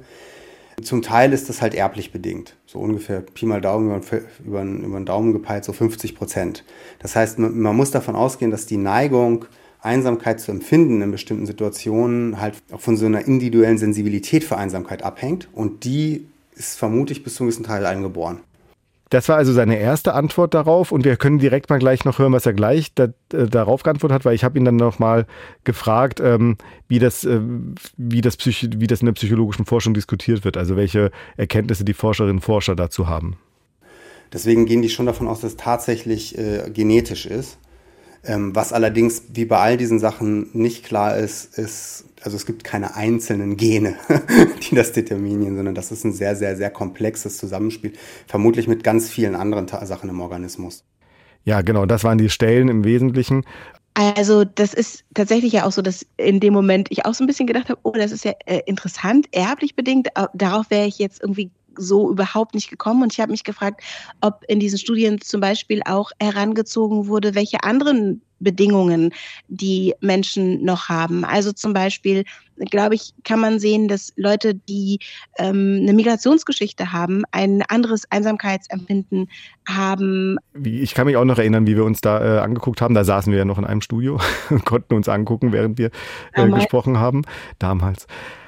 Zum Teil ist das halt erblich bedingt. So ungefähr Pi mal Daumen über, über, über den Daumen gepeilt, so fünfzig Prozent. Das heißt, man, man muss davon ausgehen, dass die Neigung, Einsamkeit zu empfinden in bestimmten Situationen halt auch von so einer individuellen Sensibilität für Einsamkeit abhängt. Und die ist vermutlich bis zum gewissen Teil angeboren. Das war also seine erste Antwort darauf, und wir können direkt mal gleich noch hören, was er gleich da, äh, darauf geantwortet hat, weil ich habe ihn dann noch mal gefragt, ähm, wie das, äh, wie das Psych- wie das in der psychologischen Forschung diskutiert wird, also welche Erkenntnisse die Forscherinnen und Forscher dazu haben. Deswegen gehen die schon davon aus, dass es tatsächlich äh, genetisch ist. Ähm, was allerdings, wie bei all diesen Sachen nicht klar ist, ist, also es gibt keine einzelnen Gene, die das determinieren, sondern das ist ein sehr, sehr, sehr komplexes Zusammenspiel, vermutlich mit ganz vielen anderen Ta- Sachen im Organismus. Ja, genau, das waren die Stellen im Wesentlichen. Also das ist tatsächlich ja auch so, dass in dem Moment ich auch so ein bisschen gedacht habe, oh, das ist ja äh, interessant, erblich bedingt, darauf wäre ich jetzt irgendwie so überhaupt nicht gekommen. Und ich habe mich gefragt, ob in diesen Studien zum Beispiel auch herangezogen wurde, welche anderen Bedingungen die Menschen noch haben. Also zum Beispiel, glaube ich, kann man sehen, dass Leute, die ähm, eine Migrationsgeschichte haben, ein anderes Einsamkeitsempfinden haben. Ich kann mich auch noch erinnern, wie wir uns da äh, angeguckt haben. Da saßen wir ja noch in einem Studio und konnten uns angucken, während wir äh, gesprochen haben. Damals.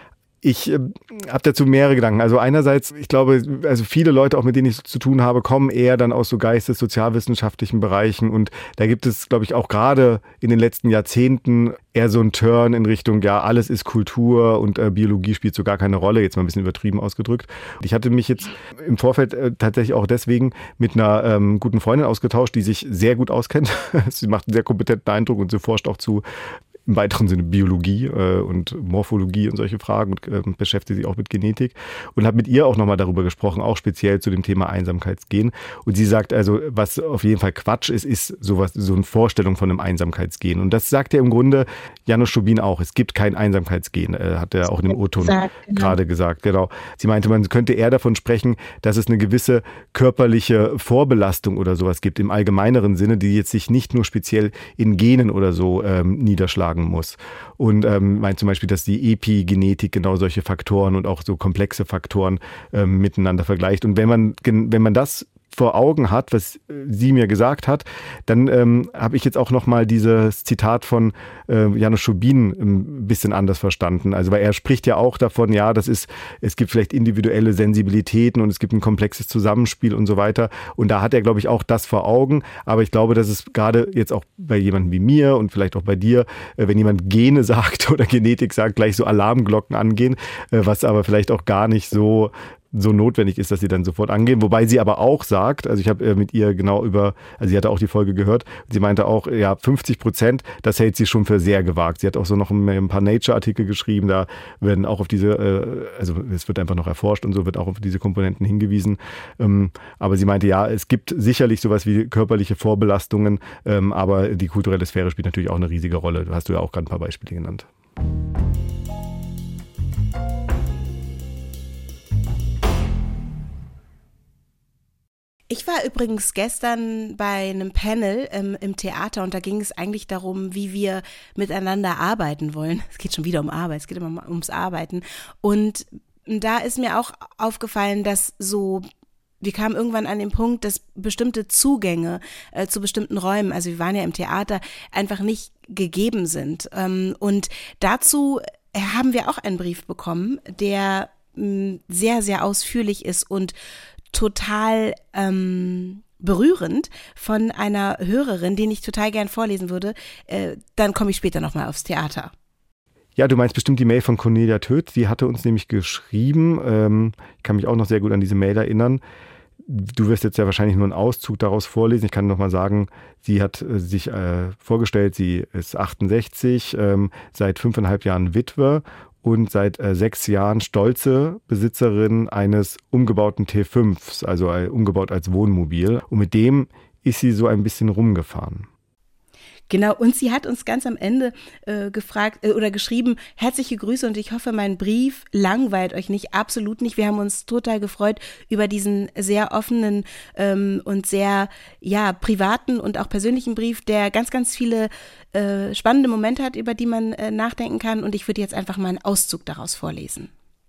Ich äh, habe dazu mehrere Gedanken. Also einerseits, ich glaube, also viele Leute, auch mit denen ich zu tun habe, kommen eher dann aus so geistes-, sozialwissenschaftlichen Bereichen. Und da gibt es, glaube ich, auch gerade in den letzten Jahrzehnten eher so einen Turn in Richtung, ja, alles ist Kultur und äh, Biologie spielt so gar keine Rolle, jetzt mal ein bisschen übertrieben ausgedrückt. Ich hatte mich jetzt im Vorfeld äh, tatsächlich auch deswegen mit einer ähm, guten Freundin ausgetauscht, die sich sehr gut auskennt. Sie macht einen sehr kompetenten Eindruck und sie forscht auch zu im weiteren Sinne Biologie äh, und Morphologie und solche Fragen und äh, beschäftigt sich auch mit Genetik und habe mit ihr auch nochmal darüber gesprochen, auch speziell zu dem Thema Einsamkeitsgen. Und sie sagt also, was auf jeden Fall Quatsch ist, ist sowas, so eine Vorstellung von einem Einsamkeitsgen. Und das sagt ja im Grunde Janusz Schubin auch. Es gibt kein Einsamkeitsgen, äh, hat er auch in dem O-Ton genau. gerade gesagt. Genau. Sie meinte, man könnte eher davon sprechen, dass es eine gewisse körperliche Vorbelastung oder sowas gibt im allgemeineren Sinne, die jetzt sich nicht nur speziell in Genen oder so ähm, niederschlagen muss. Und ähm, meint zum Beispiel, dass die Epigenetik genau solche Faktoren und auch so komplexe Faktoren ähm, miteinander vergleicht. Und wenn man, wenn man das vor Augen hat, was sie mir gesagt hat, dann ähm, habe ich jetzt auch nochmal dieses Zitat von äh, Janusz Schubin ein bisschen anders verstanden. Also weil er spricht ja auch davon, ja, das ist, es gibt vielleicht individuelle Sensibilitäten und es gibt ein komplexes Zusammenspiel und so weiter. Und da hat er, glaube ich, auch das vor Augen. Aber ich glaube, dass es gerade jetzt auch bei jemandem wie mir und vielleicht auch bei dir, äh, wenn jemand Gene sagt oder Genetik sagt, gleich so Alarmglocken angehen, äh, was aber vielleicht auch gar nicht so so notwendig ist, dass sie dann sofort angehen. Wobei sie aber auch sagt, also ich habe äh, mit ihr genau über, also sie hatte auch die Folge gehört, sie meinte auch, ja, fünfzig Prozent, das hält sie schon für sehr gewagt. Sie hat auch so noch ein, ein paar Nature-Artikel geschrieben, da werden auch auf diese, äh, also es wird einfach noch erforscht und so wird auch auf diese Komponenten hingewiesen. Ähm, aber sie meinte, ja, es gibt sicherlich sowas wie körperliche Vorbelastungen, ähm, aber die kulturelle Sphäre spielt natürlich auch eine riesige Rolle. Da hast du ja auch gerade ein paar Beispiele genannt. Ich war übrigens gestern bei einem Panel ähm, im Theater und da ging es eigentlich darum, wie wir miteinander arbeiten wollen. Es geht schon wieder um Arbeit, es geht immer ums Arbeiten. Und da ist mir auch aufgefallen, dass so, wir kamen irgendwann an den Punkt, dass bestimmte Zugänge äh, zu bestimmten Räumen, also wir waren ja im Theater, einfach nicht gegeben sind. Ähm, und dazu haben wir auch einen Brief bekommen, der mh, sehr, sehr ausführlich ist und total ähm, berührend von einer Hörerin, den ich total gern vorlesen würde. Äh, dann komme ich später nochmal aufs Theater. Ja, du meinst bestimmt die Mail von Cornelia Töth. Die hatte uns nämlich geschrieben. Ähm, ich kann mich auch noch sehr gut an diese Mail erinnern. Du wirst jetzt ja wahrscheinlich nur einen Auszug daraus vorlesen. Ich kann noch mal sagen, sie hat äh, sich äh, vorgestellt, sie ist achtundsechzig, ähm, seit fünfeinhalb Jahren Witwe und seit äh, sechs Jahren stolze Besitzerin eines umgebauten T fünf, also äh, umgebaut als Wohnmobil. Und mit dem ist sie so ein bisschen rumgefahren. Genau, und sie hat uns ganz am Ende äh, gefragt äh, oder geschrieben, herzliche Grüße und ich hoffe, mein Brief langweilt euch nicht, absolut nicht. Wir haben uns total gefreut über diesen sehr offenen ähm, und sehr ja privaten und auch persönlichen Brief, der ganz, ganz viele äh, spannende Momente hat, über die man äh, nachdenken kann. Und ich würde jetzt einfach mal einen Auszug daraus vorlesen.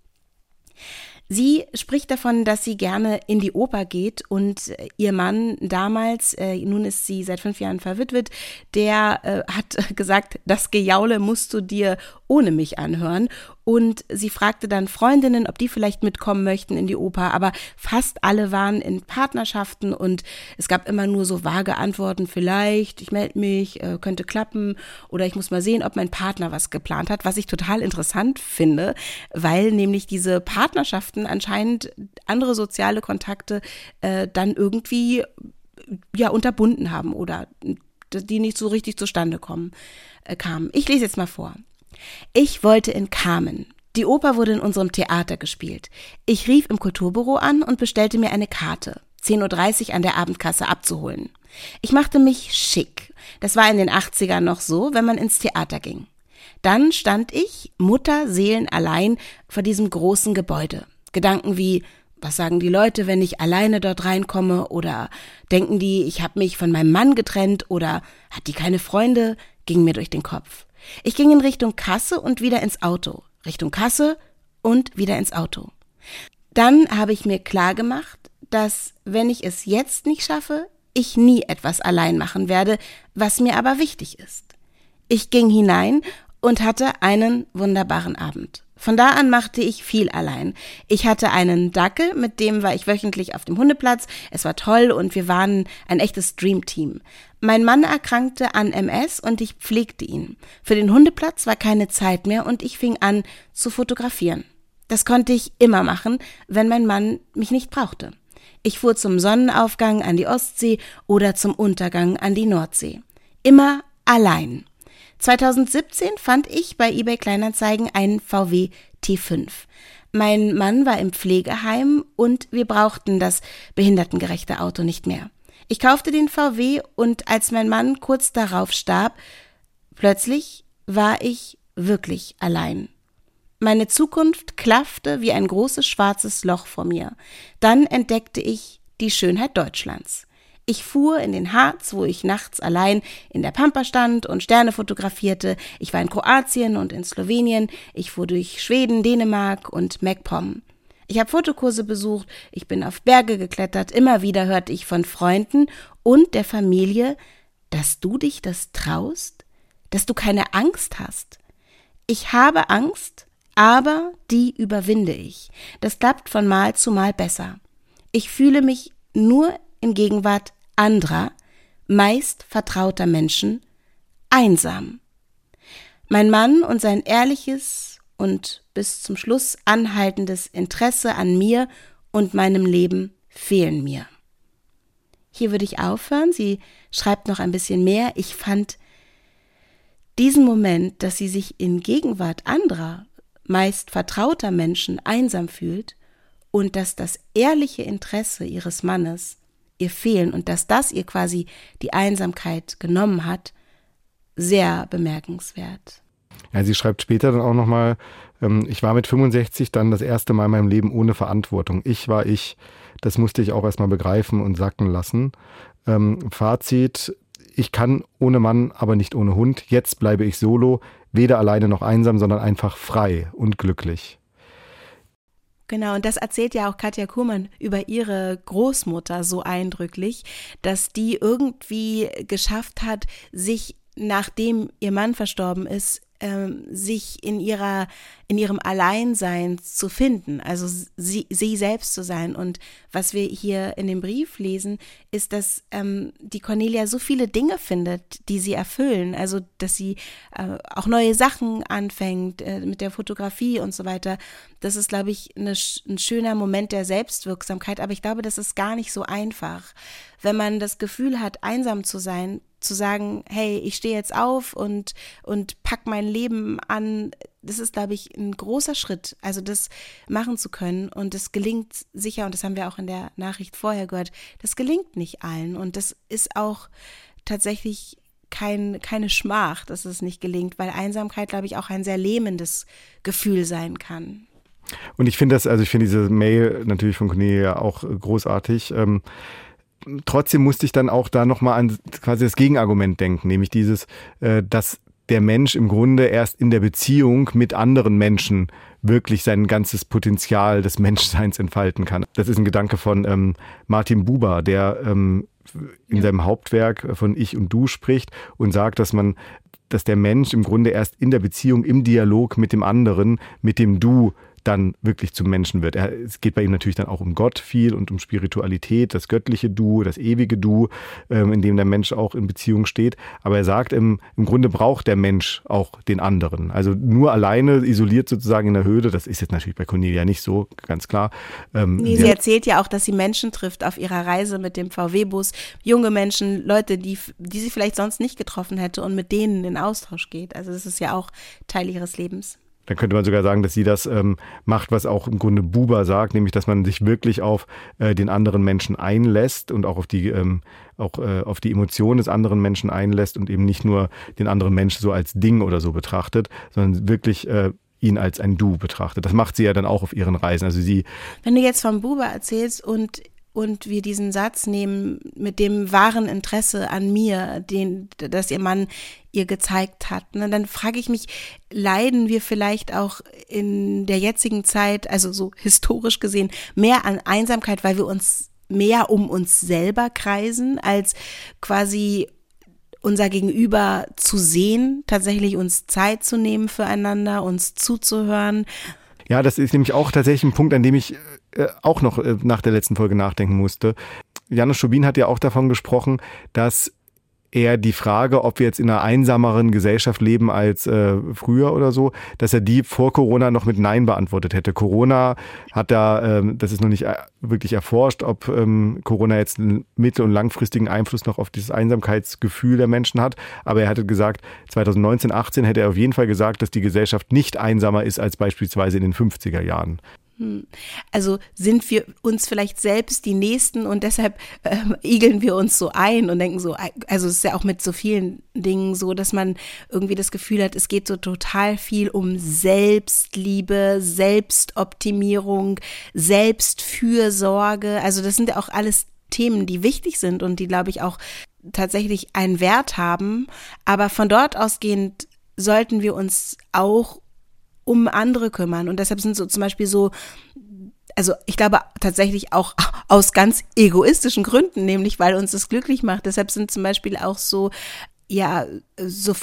Sie spricht davon, dass sie gerne in die Oper geht und ihr Mann damals, äh, nun ist sie seit fünf Jahren verwitwet, der äh, hat gesagt, das Gejaule musst du dir ohne mich anhören Und sie fragte dann Freundinnen, ob die vielleicht mitkommen möchten in die Oper, aber fast alle waren in Partnerschaften und es gab immer nur so vage Antworten, vielleicht, ich melde mich, äh, könnte klappen oder ich muss mal sehen, ob mein Partner was geplant hat, was ich total interessant finde, weil nämlich diese Partnerschaften anscheinend andere soziale Kontakte äh, dann irgendwie ja unterbunden haben oder die nicht so richtig zustande kommen, äh, kamen. Ich lese jetzt mal vor. Ich wollte in Carmen. Die Oper wurde in unserem Theater gespielt. Ich rief im Kulturbüro an und bestellte mir eine Karte, zehn Uhr dreißig an der Abendkasse abzuholen. Ich machte mich schick. Das war in den achtzigern noch so, wenn man ins Theater ging. Dann stand ich, mutterseelenallein, vor diesem großen Gebäude. Gedanken wie, was sagen die Leute, wenn ich alleine dort reinkomme? Oder denken die, ich habe mich von meinem Mann getrennt? Oder hat die keine Freunde? Ging mir durch den Kopf. Ich ging in Richtung Kasse und wieder ins Auto. Richtung Kasse und wieder ins Auto. Dann habe ich mir klar gemacht, dass, wenn ich es jetzt nicht schaffe, ich nie etwas allein machen werde, was mir aber wichtig ist. Ich ging hinein und hatte einen wunderbaren Abend. Von da an machte ich viel allein. Ich hatte einen Dackel, mit dem war ich wöchentlich auf dem Hundeplatz. Es war toll und wir waren ein echtes Dreamteam. Mein Mann erkrankte an M S und ich pflegte ihn. Für den Hundeplatz war keine Zeit mehr und ich fing an zu fotografieren. Das konnte ich immer machen, wenn mein Mann mich nicht brauchte. Ich fuhr zum Sonnenaufgang an die Ostsee oder zum Untergang an die Nordsee. Immer allein. zweitausendsiebzehn fand ich bei eBay Kleinanzeigen einen V W T fünf. Mein Mann war im Pflegeheim und wir brauchten das behindertengerechte Auto nicht mehr. Ich kaufte den V W und als mein Mann kurz darauf starb, plötzlich war ich wirklich allein. Meine Zukunft klaffte wie ein großes schwarzes Loch vor mir. Dann entdeckte ich die Schönheit Deutschlands. Ich fuhr in den Harz, wo ich nachts allein in der Pampa stand und Sterne fotografierte. Ich war in Kroatien und in Slowenien. Ich fuhr durch Schweden, Dänemark und MacPom. Ich habe Fotokurse besucht, ich bin auf Berge geklettert. Immer wieder hörte ich von Freunden und der Familie, dass du dich das traust, dass du keine Angst hast. Ich habe Angst, aber die überwinde ich. Das klappt von Mal zu Mal besser. Ich fühle mich nur in Gegenwart anderer, meist vertrauter Menschen, einsam. Mein Mann und sein ehrliches und bis zum Schluss anhaltendes Interesse an mir und meinem Leben fehlen mir. Hier würde ich aufhören. Sie schreibt noch ein bisschen mehr. Ich fand diesen Moment, dass sie sich in Gegenwart anderer, meist vertrauter Menschen einsam fühlt und dass das ehrliche Interesse ihres Mannes ihr fehlen und dass das ihr quasi die Einsamkeit genommen hat, sehr bemerkenswert. Ja, sie schreibt später dann auch nochmal, ähm, ich war mit fünfundsechzig dann das erste Mal in meinem Leben ohne Verantwortung. Ich war ich. Das musste ich auch erstmal begreifen und sacken lassen. Ähm, Fazit, ich kann ohne Mann, aber nicht ohne Hund. Jetzt bleibe ich solo, weder alleine noch einsam, sondern einfach frei und glücklich. Genau, und das erzählt ja auch Katja Kurmann über ihre Großmutter so eindrücklich, dass die irgendwie geschafft hat, sich, nachdem ihr Mann verstorben ist, ähm, sich in ihrer, in ihrem Alleinsein zu finden, also sie, sie selbst zu sein. Und was wir hier in dem Brief lesen, ist, dass ähm, die Cornelia so viele Dinge findet, die sie erfüllen, also dass sie äh, auch neue Sachen anfängt äh, mit der Fotografie und so weiter. Das ist, glaube ich, eine, ein schöner Moment der Selbstwirksamkeit, aber ich glaube, das ist gar nicht so einfach, wenn man das Gefühl hat, einsam zu sein, zu sagen, hey, ich stehe jetzt auf und, und pack mein Leben an. Das ist, glaube ich, ein großer Schritt, also das machen zu können. Und das gelingt sicher, und das haben wir auch in der Nachricht vorher gehört, das gelingt nicht allen. Und das ist auch tatsächlich kein, keine Schmach, dass es nicht gelingt, weil Einsamkeit, glaube ich, auch ein sehr lähmendes Gefühl sein kann. Und ich finde das, also ich finde diese Mail natürlich von Cornelia auch großartig. Ähm, Trotzdem musste ich dann auch da nochmal an quasi das Gegenargument denken, nämlich dieses, äh, dass der Mensch im Grunde erst in der Beziehung mit anderen Menschen wirklich sein ganzes Potenzial des Menschseins entfalten kann. Das ist ein Gedanke von ähm, Martin Buber, der ähm, in ja. seinem Hauptwerk von Ich und Du spricht und sagt, dass man, dass der Mensch im Grunde erst in der Beziehung, im Dialog mit dem anderen, mit dem Du dann wirklich zum Menschen wird. Er, es geht bei ihm natürlich dann auch um Gott viel und um Spiritualität, das göttliche Du, das ewige Du, ähm, in dem der Mensch auch in Beziehung steht. Aber er sagt, im, im Grunde braucht der Mensch auch den anderen. Also nur alleine, isoliert sozusagen in der Höhle, das ist jetzt natürlich bei Cornelia nicht so, ganz klar. Ähm, nee, sie erzählt ja auch, dass sie Menschen trifft auf ihrer Reise mit dem V W-Bus. Junge Menschen, Leute, die, die sie vielleicht sonst nicht getroffen hätte und mit denen in Austausch geht. Also das ist ja auch Teil ihres Lebens. Dann könnte man sogar sagen, dass sie das ähm, macht, was auch im Grunde Buber sagt, nämlich, dass man sich wirklich auf äh, den anderen Menschen einlässt und auch auf die ähm, auch äh, auf die Emotionen des anderen Menschen einlässt und eben nicht nur den anderen Menschen so als Ding oder so betrachtet, sondern wirklich äh, ihn als ein Du betrachtet. Das macht sie ja dann auch auf ihren Reisen. Also sie. Wenn du jetzt von Buber erzählst und und wir diesen Satz nehmen mit dem wahren Interesse an mir, den, das ihr Mann ihr gezeigt hat, ne, dann frage ich mich, leiden wir vielleicht auch in der jetzigen Zeit, also so historisch gesehen, mehr an Einsamkeit, weil wir uns mehr um uns selber kreisen, als quasi unser Gegenüber zu sehen, tatsächlich uns Zeit zu nehmen füreinander, uns zuzuhören? Ja, das ist nämlich auch tatsächlich ein Punkt, an dem ich äh, auch noch äh, nach der letzten Folge nachdenken musste. Janusz Schubin hat ja auch davon gesprochen, dass er die Frage, ob wir jetzt in einer einsameren Gesellschaft leben als äh, früher oder so, dass er die vor Corona noch mit Nein beantwortet hätte. Corona hat da, ähm, das ist noch nicht wirklich erforscht, ob ähm, Corona jetzt einen mittel- und langfristigen Einfluss noch auf dieses Einsamkeitsgefühl der Menschen hat. Aber er hatte gesagt, zwanzig neunzehn, achtzehn hätte er auf jeden Fall gesagt, dass die Gesellschaft nicht einsamer ist als beispielsweise in den fünfziger Jahren. Also sind wir uns vielleicht selbst die Nächsten und deshalb äh, igeln wir uns so ein und denken so, also es ist ja auch mit so vielen Dingen so, dass man irgendwie das Gefühl hat, es geht so total viel um Selbstliebe, Selbstoptimierung, Selbstfürsorge. Also das sind ja auch alles Themen, die wichtig sind und die, glaube ich, auch tatsächlich einen Wert haben. Aber von dort ausgehend sollten wir uns auch um andere kümmern. Und deshalb sind so zum Beispiel so, also ich glaube tatsächlich auch aus ganz egoistischen Gründen, nämlich weil uns das glücklich macht. Deshalb sind zum Beispiel auch so, ja, so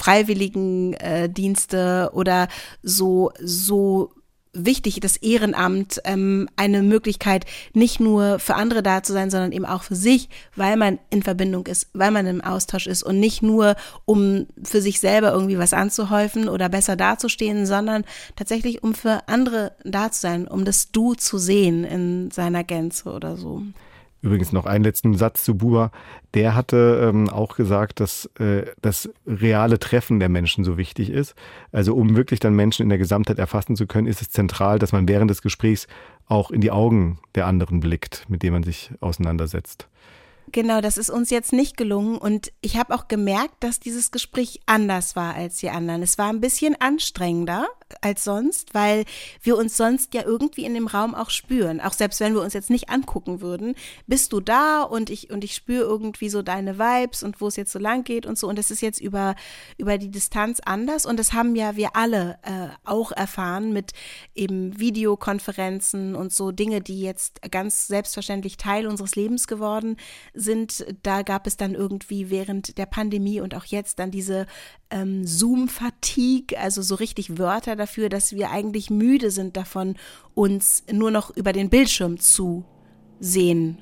Freiwilligendienste oder so, so wichtig, das Ehrenamt, ähm, eine Möglichkeit, nicht nur für andere da zu sein, sondern eben auch für sich, weil man in Verbindung ist, weil man im Austausch ist und nicht nur, um für sich selber irgendwie was anzuhäufen oder besser dazustehen, sondern tatsächlich, um für andere da zu sein, um das Du zu sehen in seiner Gänze oder so. Übrigens noch einen letzten Satz zu Buber. Der hatte ähm, auch gesagt, dass äh, das reale Treffen der Menschen so wichtig ist. Also um wirklich dann Menschen in der Gesamtheit erfassen zu können, ist es zentral, dass man während des Gesprächs auch in die Augen der anderen blickt, mit denen man sich auseinandersetzt. Genau, das ist uns jetzt nicht gelungen und ich habe auch gemerkt, dass dieses Gespräch anders war als die anderen. Es war ein bisschen anstrengender als sonst, weil wir uns sonst ja irgendwie in dem Raum auch spüren. Auch selbst wenn wir uns jetzt nicht angucken würden, bist du da und ich und ich spüre irgendwie so deine Vibes und wo es jetzt so lang geht und so. Und das ist jetzt über, über die Distanz anders und das haben ja wir alle äh, auch erfahren mit eben Videokonferenzen und so Dinge, die jetzt ganz selbstverständlich Teil unseres Lebens geworden sind. Da gab es dann irgendwie während der Pandemie und auch jetzt dann diese ähm, Zoom-Fatigue, also so richtig Wörter dafür, dass wir eigentlich müde sind davon, uns nur noch über den Bildschirm zu sehen.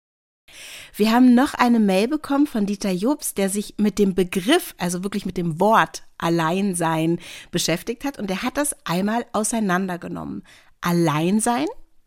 Wir haben noch eine Mail bekommen von Dieter Jobs, der sich mit dem Begriff, also wirklich mit dem Wort Alleinsein beschäftigt hat und der hat das einmal auseinandergenommen. Alleinsein,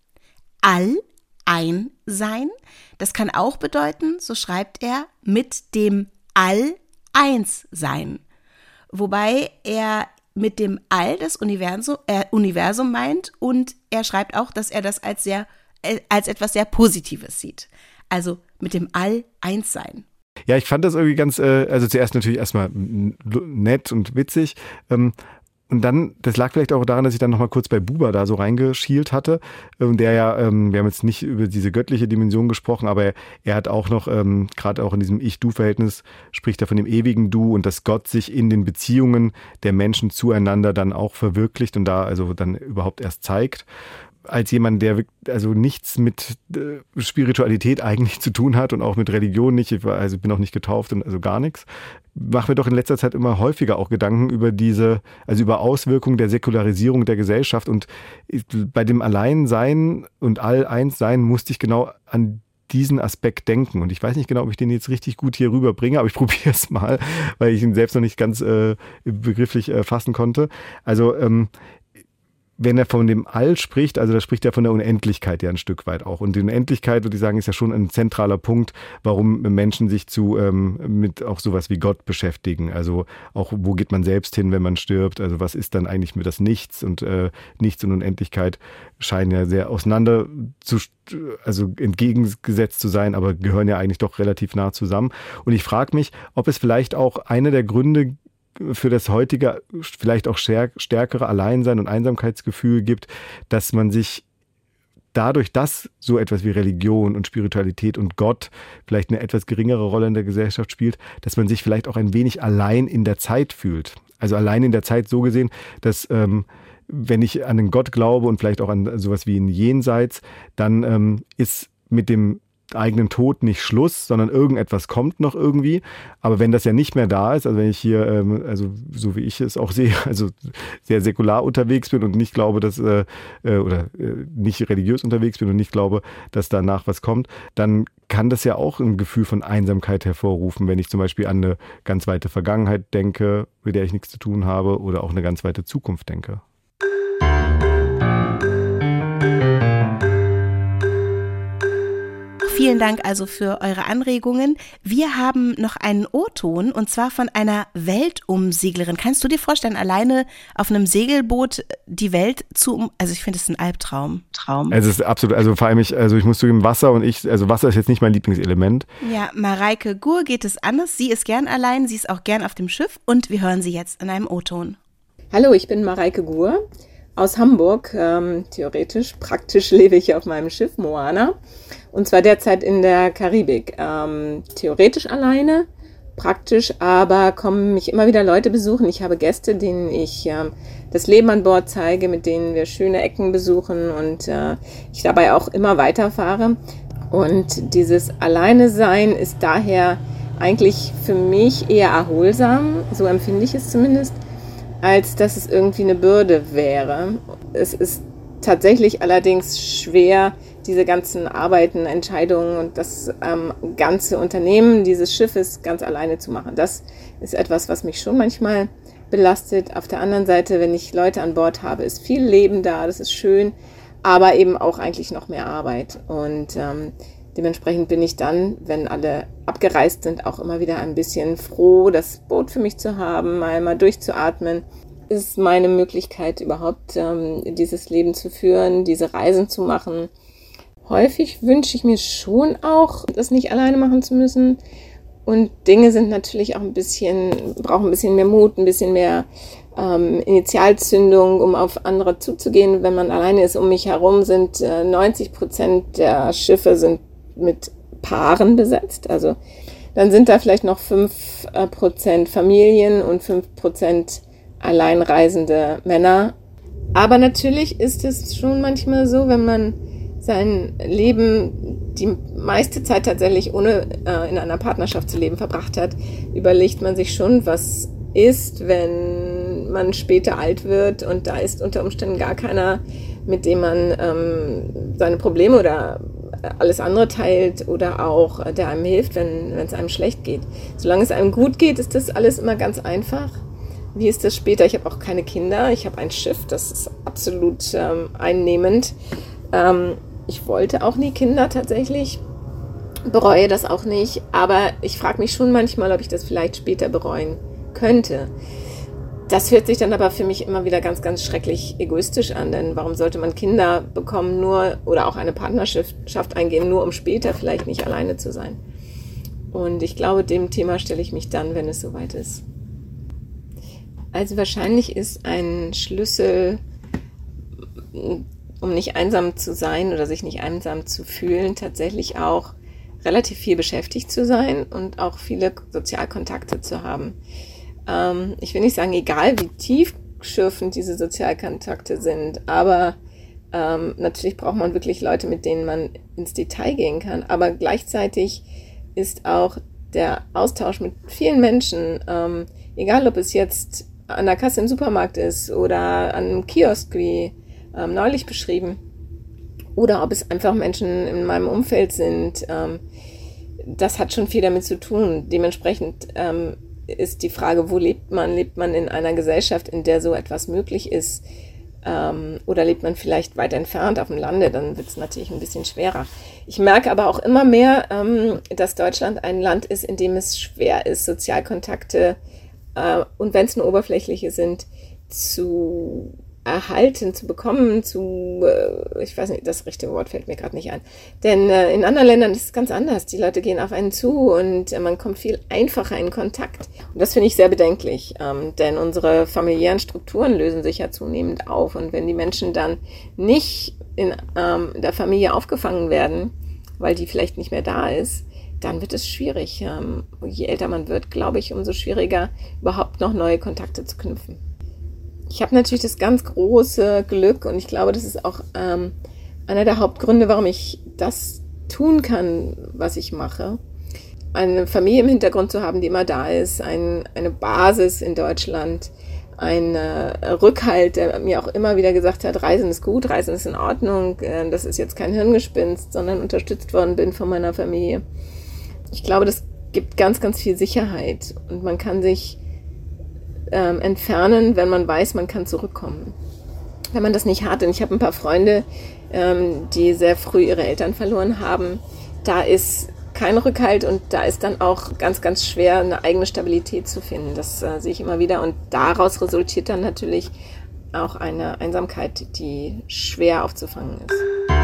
All-Ein-Sein, das kann auch bedeuten, so schreibt er, mit dem All-Eins-Sein. Wobei er mit dem All das Universum, äh, Universum meint und er schreibt auch, dass er das als sehr, äh, als etwas sehr Positives sieht. Also mit dem All-Eins-Sein. Ja, ich fand das irgendwie ganz, äh, also zuerst natürlich erstmal nett und witzig. Ähm, Und dann, das lag vielleicht auch daran, dass ich dann nochmal kurz bei Buber da so reingeschielt hatte. Und der ja, ähm, wir haben jetzt nicht über diese göttliche Dimension gesprochen, aber er, er hat auch noch, ähm, gerade auch in diesem Ich-Du-Verhältnis, spricht er von dem ewigen Du und dass Gott sich in den Beziehungen der Menschen zueinander dann auch verwirklicht und da also dann überhaupt erst zeigt. als jemand, der also nichts mit Spiritualität eigentlich zu tun hat und auch mit Religion nicht, ich war, also bin auch nicht getauft und also gar nichts, mache mir doch in letzter Zeit immer häufiger auch Gedanken über diese, also über Auswirkungen der Säkularisierung der Gesellschaft. Und bei dem Alleinsein und All-Eins-Sein musste ich genau an diesen Aspekt denken. Und ich weiß nicht genau, ob ich den jetzt richtig gut hier rüberbringe, aber ich probiere es mal, weil ich ihn selbst noch nicht ganz äh, begrifflich äh, fassen konnte. Also ähm, wenn er von dem All spricht, also da spricht er von der Unendlichkeit ja ein Stück weit auch. Und die Unendlichkeit, würde ich sagen, ist ja schon ein zentraler Punkt, warum Menschen sich zu ähm, mit auch sowas wie Gott beschäftigen. Also auch, wo geht man selbst hin, wenn man stirbt? Also was ist dann eigentlich mit das Nichts? Und äh, Nichts und Unendlichkeit scheinen ja sehr auseinander zu, also entgegengesetzt zu sein, aber gehören ja eigentlich doch relativ nah zusammen. Und ich frage mich, ob es vielleicht auch einer der Gründe für das heutige, vielleicht auch stärkere Alleinsein und Einsamkeitsgefühl gibt, dass man sich dadurch, dass so etwas wie Religion und Spiritualität und Gott vielleicht eine etwas geringere Rolle in der Gesellschaft spielt, dass man sich vielleicht auch ein wenig allein in der Zeit fühlt. Also allein in der Zeit so gesehen, dass ähm, wenn ich an einen Gott glaube und vielleicht auch an sowas wie ein Jenseits, dann ähm, ist mit dem eigenen Tod nicht Schluss, sondern irgendetwas kommt noch irgendwie. Aber wenn das ja nicht mehr da ist, also wenn ich hier, ähm, also so wie ich es auch sehe, also sehr säkular unterwegs bin und nicht glaube, dass, äh, oder äh, nicht religiös unterwegs bin und nicht glaube, dass danach was kommt, dann kann das ja auch ein Gefühl von Einsamkeit hervorrufen, wenn ich zum Beispiel an eine ganz weite Vergangenheit denke, mit der ich nichts zu tun habe, oder auch eine ganz weite Zukunft denke. Vielen Dank also für eure Anregungen. Wir haben noch einen O-Ton und zwar von einer Weltumseglerin. Kannst du dir vorstellen, alleine auf einem Segelboot die Welt zu um... Also ich finde, es ist ein Albtraum. Traum. Es ist absolut, also vor allem ich, also ich muss zugeben, Wasser und ich, also Wasser ist jetzt nicht mein Lieblingselement. Ja, Mareike Guhr geht es anders. Sie ist gern allein, sie ist auch gern auf dem Schiff und wir hören sie jetzt in einem O-Ton. Hallo, ich bin Mareike Guhr aus Hamburg. Ähm, theoretisch, praktisch lebe ich auf meinem Schiff Moana. Und zwar derzeit in der Karibik. Ähm, theoretisch alleine, praktisch, aber kommen mich immer wieder Leute besuchen. Ich habe Gäste, denen ich ähm, das Leben an Bord zeige, mit denen wir schöne Ecken besuchen und äh, ich dabei auch immer weiterfahre. Und dieses Alleine-Sein ist daher eigentlich für mich eher erholsam, so empfinde ich es zumindest, als dass es irgendwie eine Bürde wäre. Es ist tatsächlich allerdings schwer, diese ganzen Arbeiten, Entscheidungen und das ähm, ganze Unternehmen dieses Schiffes ganz alleine zu machen. Das ist etwas, was mich schon manchmal belastet. Auf der anderen Seite, wenn ich Leute an Bord habe, ist viel Leben da, das ist schön, aber eben auch eigentlich noch mehr Arbeit. Und ähm, dementsprechend bin ich dann, wenn alle abgereist sind, auch immer wieder ein bisschen froh, das Boot für mich zu haben, mal mal durchzuatmen. Ist meine Möglichkeit überhaupt, ähm, dieses Leben zu führen, diese Reisen zu machen. Häufig wünsche ich mir schon auch, das nicht alleine machen zu müssen. Und Dinge sind natürlich auch ein bisschen, brauchen ein bisschen mehr Mut, ein bisschen mehr ähm, Initialzündung, um auf andere zuzugehen. Wenn man alleine ist, um mich herum sind äh, neunzig Prozent der Schiffe sind mit Paaren besetzt. Also dann sind da vielleicht noch fünf Prozent Familien und fünf Prozent alleinreisende Männer. Aber natürlich ist es schon manchmal so, wenn man sein Leben die meiste Zeit tatsächlich ohne äh, in einer Partnerschaft zu leben verbracht hat, überlegt man sich schon, was ist, wenn man später alt wird und da ist unter Umständen gar keiner, mit dem man ähm, seine Probleme oder alles andere teilt oder auch der einem hilft, wenn es einem schlecht geht. Solange es einem gut geht, ist das alles immer ganz einfach. Wie ist das später? Ich habe auch keine Kinder, ich habe ein Schiff, das ist absolut ähm, einnehmend. Ähm, Ich wollte auch nie Kinder tatsächlich, bereue das auch nicht, aber ich frage mich schon manchmal, ob ich das vielleicht später bereuen könnte. Das hört sich dann aber für mich immer wieder ganz, ganz schrecklich egoistisch an, denn warum sollte man Kinder bekommen nur oder auch eine Partnerschaft eingehen, nur um später vielleicht nicht alleine zu sein? Und ich glaube, dem Thema stelle ich mich dann, wenn es soweit ist. Also wahrscheinlich ist ein Schlüssel, um nicht einsam zu sein oder sich nicht einsam zu fühlen, tatsächlich auch relativ viel beschäftigt zu sein und auch viele Sozialkontakte zu haben. Ähm, ich will nicht sagen, egal wie tiefschürfend diese Sozialkontakte sind, aber Ähm, natürlich braucht man wirklich Leute, mit denen man ins Detail gehen kann, aber gleichzeitig ist auch der Austausch mit vielen Menschen, ähm, egal ob es jetzt an der Kasse im Supermarkt ist oder an einem Kiosk, wie ähm, neulich beschrieben, oder ob es einfach Menschen in meinem Umfeld sind, ähm, das hat schon viel damit zu tun. Dementsprechend ähm, ist die Frage, wo lebt man? Lebt man in einer Gesellschaft, in der so etwas möglich ist? Ähm, oder lebt man vielleicht weit entfernt auf dem Lande? Dann wird es natürlich ein bisschen schwerer. Ich merke aber auch immer mehr, ähm, dass Deutschland ein Land ist, in dem es schwer ist, Sozialkontakte, äh, und wenn es nur oberflächliche sind, zu erhalten, zu bekommen, zu, äh, ich weiß nicht, das richtige Wort fällt mir gerade nicht ein. Denn äh, in anderen Ländern ist es ganz anders. Die Leute gehen auf einen zu und äh, man kommt viel einfacher in Kontakt. Und das finde ich sehr bedenklich, ähm, denn unsere familiären Strukturen lösen sich ja zunehmend auf. Und wenn die Menschen dann nicht in ähm, der Familie aufgefangen werden, weil die vielleicht nicht mehr da ist, dann wird es schwierig. Ähm, je älter man wird, glaube ich, umso schwieriger, überhaupt noch neue Kontakte zu knüpfen. Ich habe natürlich das ganz große Glück und ich glaube, das ist auch ähm, einer der Hauptgründe, warum ich das tun kann, was ich mache. Eine Familie im Hintergrund zu haben, die immer da ist, ein, eine Basis in Deutschland, ein äh, Rückhalt, der mir auch immer wieder gesagt hat, Reisen ist gut, Reisen ist in Ordnung, äh, das ist jetzt kein Hirngespinst, sondern unterstützt worden bin von meiner Familie. Ich glaube, das gibt ganz, ganz viel Sicherheit und man kann sich Ähm, entfernen, wenn man weiß, man kann zurückkommen. Wenn man das nicht hat, und ich habe ein paar Freunde, ähm, die sehr früh ihre Eltern verloren haben, da ist kein Rückhalt und da ist dann auch ganz, ganz schwer, eine eigene Stabilität zu finden. Das äh, sehe ich immer wieder und daraus resultiert dann natürlich auch eine Einsamkeit, die schwer aufzufangen ist.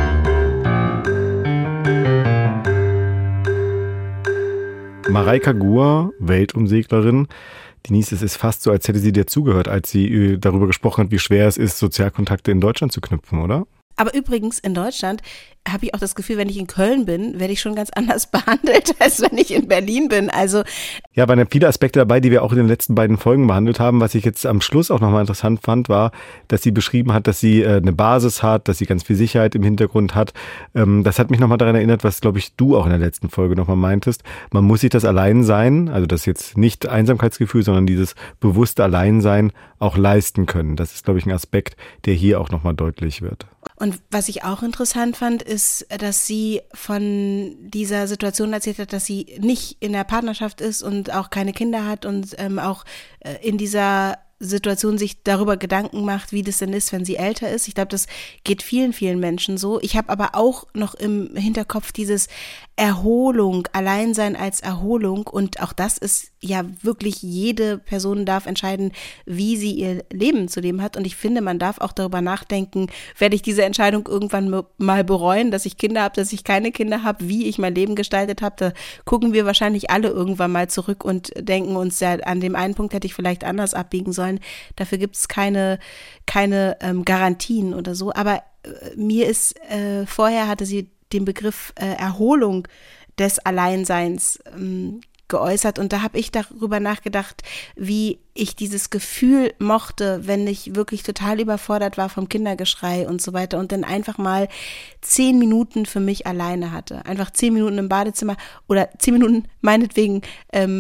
Mareike Guhr, Weltumseglerin. Denise, es ist fast so, als hätte sie dir zugehört, als sie darüber gesprochen hat, wie schwer es ist, Sozialkontakte in Deutschland zu knüpfen, oder? Aber übrigens, in Deutschland habe ich auch das Gefühl, wenn ich in Köln bin, werde ich schon ganz anders behandelt, als wenn ich in Berlin bin. Also ja, waren ja viele Aspekte dabei, die wir auch in den letzten beiden Folgen behandelt haben. Was ich jetzt am Schluss auch nochmal interessant fand, war, dass sie beschrieben hat, dass sie äh, eine Basis hat, dass sie ganz viel Sicherheit im Hintergrund hat. Ähm, das hat mich nochmal daran erinnert, was, glaube ich, du auch in der letzten Folge nochmal meintest. Man muss sich das Alleinsein, also das jetzt nicht Einsamkeitsgefühl, sondern dieses bewusste Alleinsein auch leisten können. Das ist, glaube ich, ein Aspekt, der hier auch nochmal deutlich wird. Und was ich auch interessant fand, ist, dass sie von dieser Situation erzählt hat, dass sie nicht in der Partnerschaft ist und auch keine Kinder hat und ähm, auch äh, in dieser Situation sich darüber Gedanken macht, wie das denn ist, wenn sie älter ist. Ich glaube, das geht vielen, vielen Menschen so. Ich habe aber auch noch im Hinterkopf dieses Erholung, Alleinsein als Erholung und auch das ist ja wirklich, jede Person darf entscheiden, wie sie ihr Leben zu leben hat und ich finde, man darf auch darüber nachdenken, werde ich diese Entscheidung irgendwann mal bereuen, dass ich Kinder habe, dass ich keine Kinder habe, wie ich mein Leben gestaltet habe, da gucken wir wahrscheinlich alle irgendwann mal zurück und denken uns, ja, an dem einen Punkt hätte ich vielleicht anders abbiegen sollen, dafür gibt es keine, keine ähm, Garantien oder so, aber äh, mir ist, äh, vorher hatte sie den Begriff äh, Erholung des Alleinseins ähm, geäußert und da habe ich darüber nachgedacht, wie ich dieses Gefühl mochte, wenn ich wirklich total überfordert war vom Kindergeschrei und so weiter und dann einfach mal zehn Minuten für mich alleine hatte. Einfach zehn Minuten im Badezimmer oder zehn Minuten meinetwegen ähm,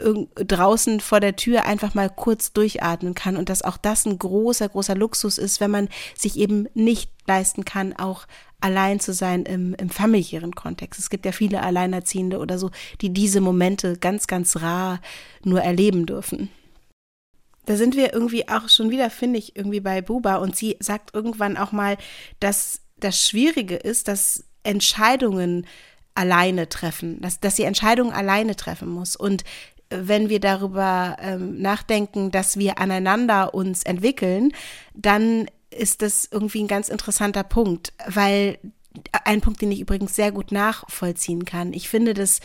draußen vor der Tür einfach mal kurz durchatmen kann und dass auch das ein großer, großer Luxus ist, wenn man sich eben nicht leisten kann, auch allein zu sein im, im familiären Kontext. Es gibt ja viele Alleinerziehende oder so, die diese Momente ganz, ganz rar nur erleben dürfen. Da sind wir irgendwie auch schon wieder, finde ich, irgendwie bei Buba und sie sagt irgendwann auch mal, dass das Schwierige ist, dass Entscheidungen alleine treffen, dass, dass sie Entscheidungen alleine treffen muss und wenn wir darüber ähm, nachdenken, dass wir aneinander uns entwickeln, dann ist das irgendwie ein ganz interessanter Punkt, weil ein Punkt, den ich übrigens sehr gut nachvollziehen kann. Ich finde das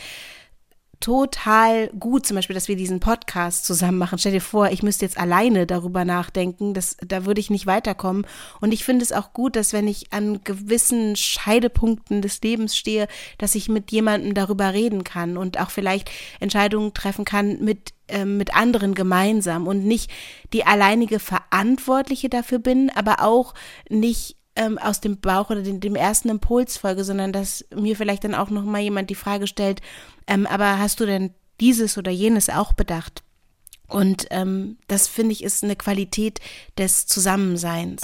total gut, zum Beispiel, dass wir diesen Podcast zusammen machen. Stell dir vor, ich müsste jetzt alleine darüber nachdenken, das, da würde ich nicht weiterkommen. Und ich finde es auch gut, dass wenn ich an gewissen Scheidepunkten des Lebens stehe, dass ich mit jemandem darüber reden kann und auch vielleicht Entscheidungen treffen kann mit mit anderen gemeinsam und nicht die alleinige Verantwortliche dafür bin, aber auch nicht ähm, aus dem Bauch oder dem, dem ersten Impuls folge, sondern dass mir vielleicht dann auch nochmal jemand die Frage stellt, ähm, aber hast du denn dieses oder jenes auch bedacht? Und ähm, das, finde ich, ist eine Qualität des Zusammenseins.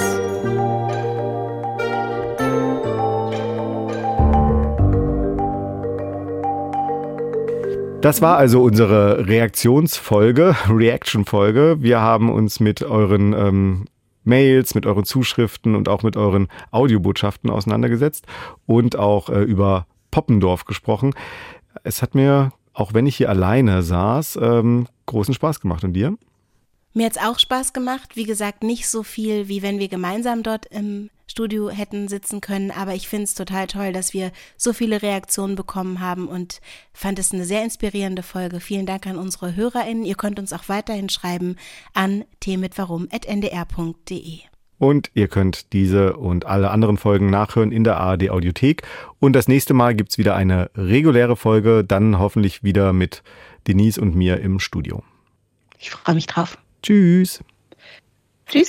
Das war also unsere Reaktionsfolge, Reaction-Folge. Wir haben uns mit euren ähm, Mails, mit euren Zuschriften und auch mit euren Audiobotschaften auseinandergesetzt und auch äh, über Poppendorf gesprochen. Es hat mir, auch wenn ich hier alleine saß, ähm, großen Spaß gemacht. Und dir? Mir hat es auch Spaß gemacht. Wie gesagt, nicht so viel, wie wenn wir gemeinsam dort im Studio hätten sitzen können. Aber ich finde es total toll, dass wir so viele Reaktionen bekommen haben und fand es eine sehr inspirierende Folge. Vielen Dank an unsere HörerInnen. Ihr könnt uns auch weiterhin schreiben an t-mit-warum at n d r punkt d e. Und ihr könnt diese und alle anderen Folgen nachhören in der A R D Audiothek. Und das nächste Mal gibt's wieder eine reguläre Folge, dann hoffentlich wieder mit Denise und mir im Studio. Ich freue mich drauf. Tschüss. Tschüss.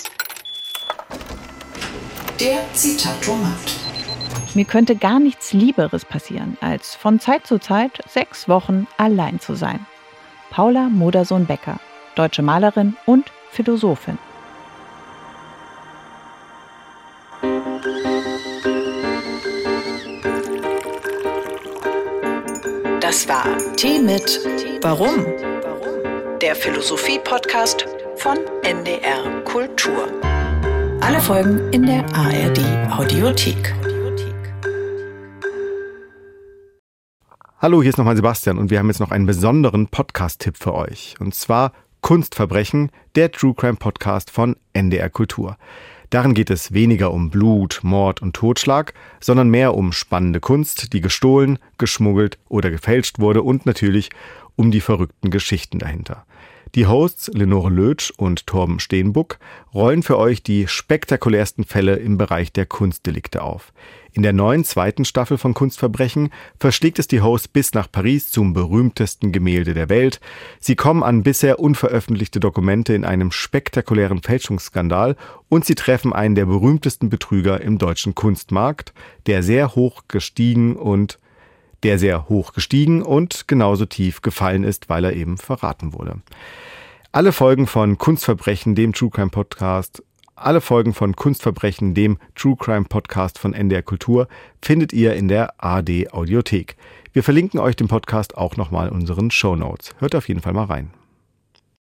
Der Zitatomat. Mir könnte gar nichts Lieberes passieren, als von Zeit zu Zeit sechs Wochen allein zu sein. Paula Modersohn-Becker, deutsche Malerin und Philosophin. Das war Tee mit Warum? Der Philosophie-Podcast von N D R Kultur. Alle Folgen in der A R D Audiothek. Hallo, hier ist nochmal Sebastian und wir haben jetzt noch einen besonderen Podcast-Tipp für euch. Und zwar Kunstverbrechen, der True Crime Podcast von N D R Kultur. Darin geht es weniger um Blut, Mord und Totschlag, sondern mehr um spannende Kunst, die gestohlen, geschmuggelt oder gefälscht wurde und natürlich um die verrückten Geschichten dahinter. Die Hosts Lenore Lötsch und Torben Steenbuck rollen für euch die spektakulärsten Fälle im Bereich der Kunstdelikte auf. In der neuen zweiten Staffel von Kunstverbrechen verschlägt es die Hosts bis nach Paris zum berühmtesten Gemälde der Welt. Sie kommen an bisher unveröffentlichte Dokumente in einem spektakulären Fälschungsskandal und sie treffen einen der berühmtesten Betrüger im deutschen Kunstmarkt, der sehr hoch gestiegen und der sehr hoch gestiegen und genauso tief gefallen ist, weil er eben verraten wurde. Alle Folgen von Kunstverbrechen, dem True Crime Podcast, alle Folgen von Kunstverbrechen, dem True Crime Podcast von N D R Kultur, findet ihr in der A R D Audiothek. Wir verlinken euch den Podcast auch nochmal in unseren Shownotes. Hört auf jeden Fall mal rein.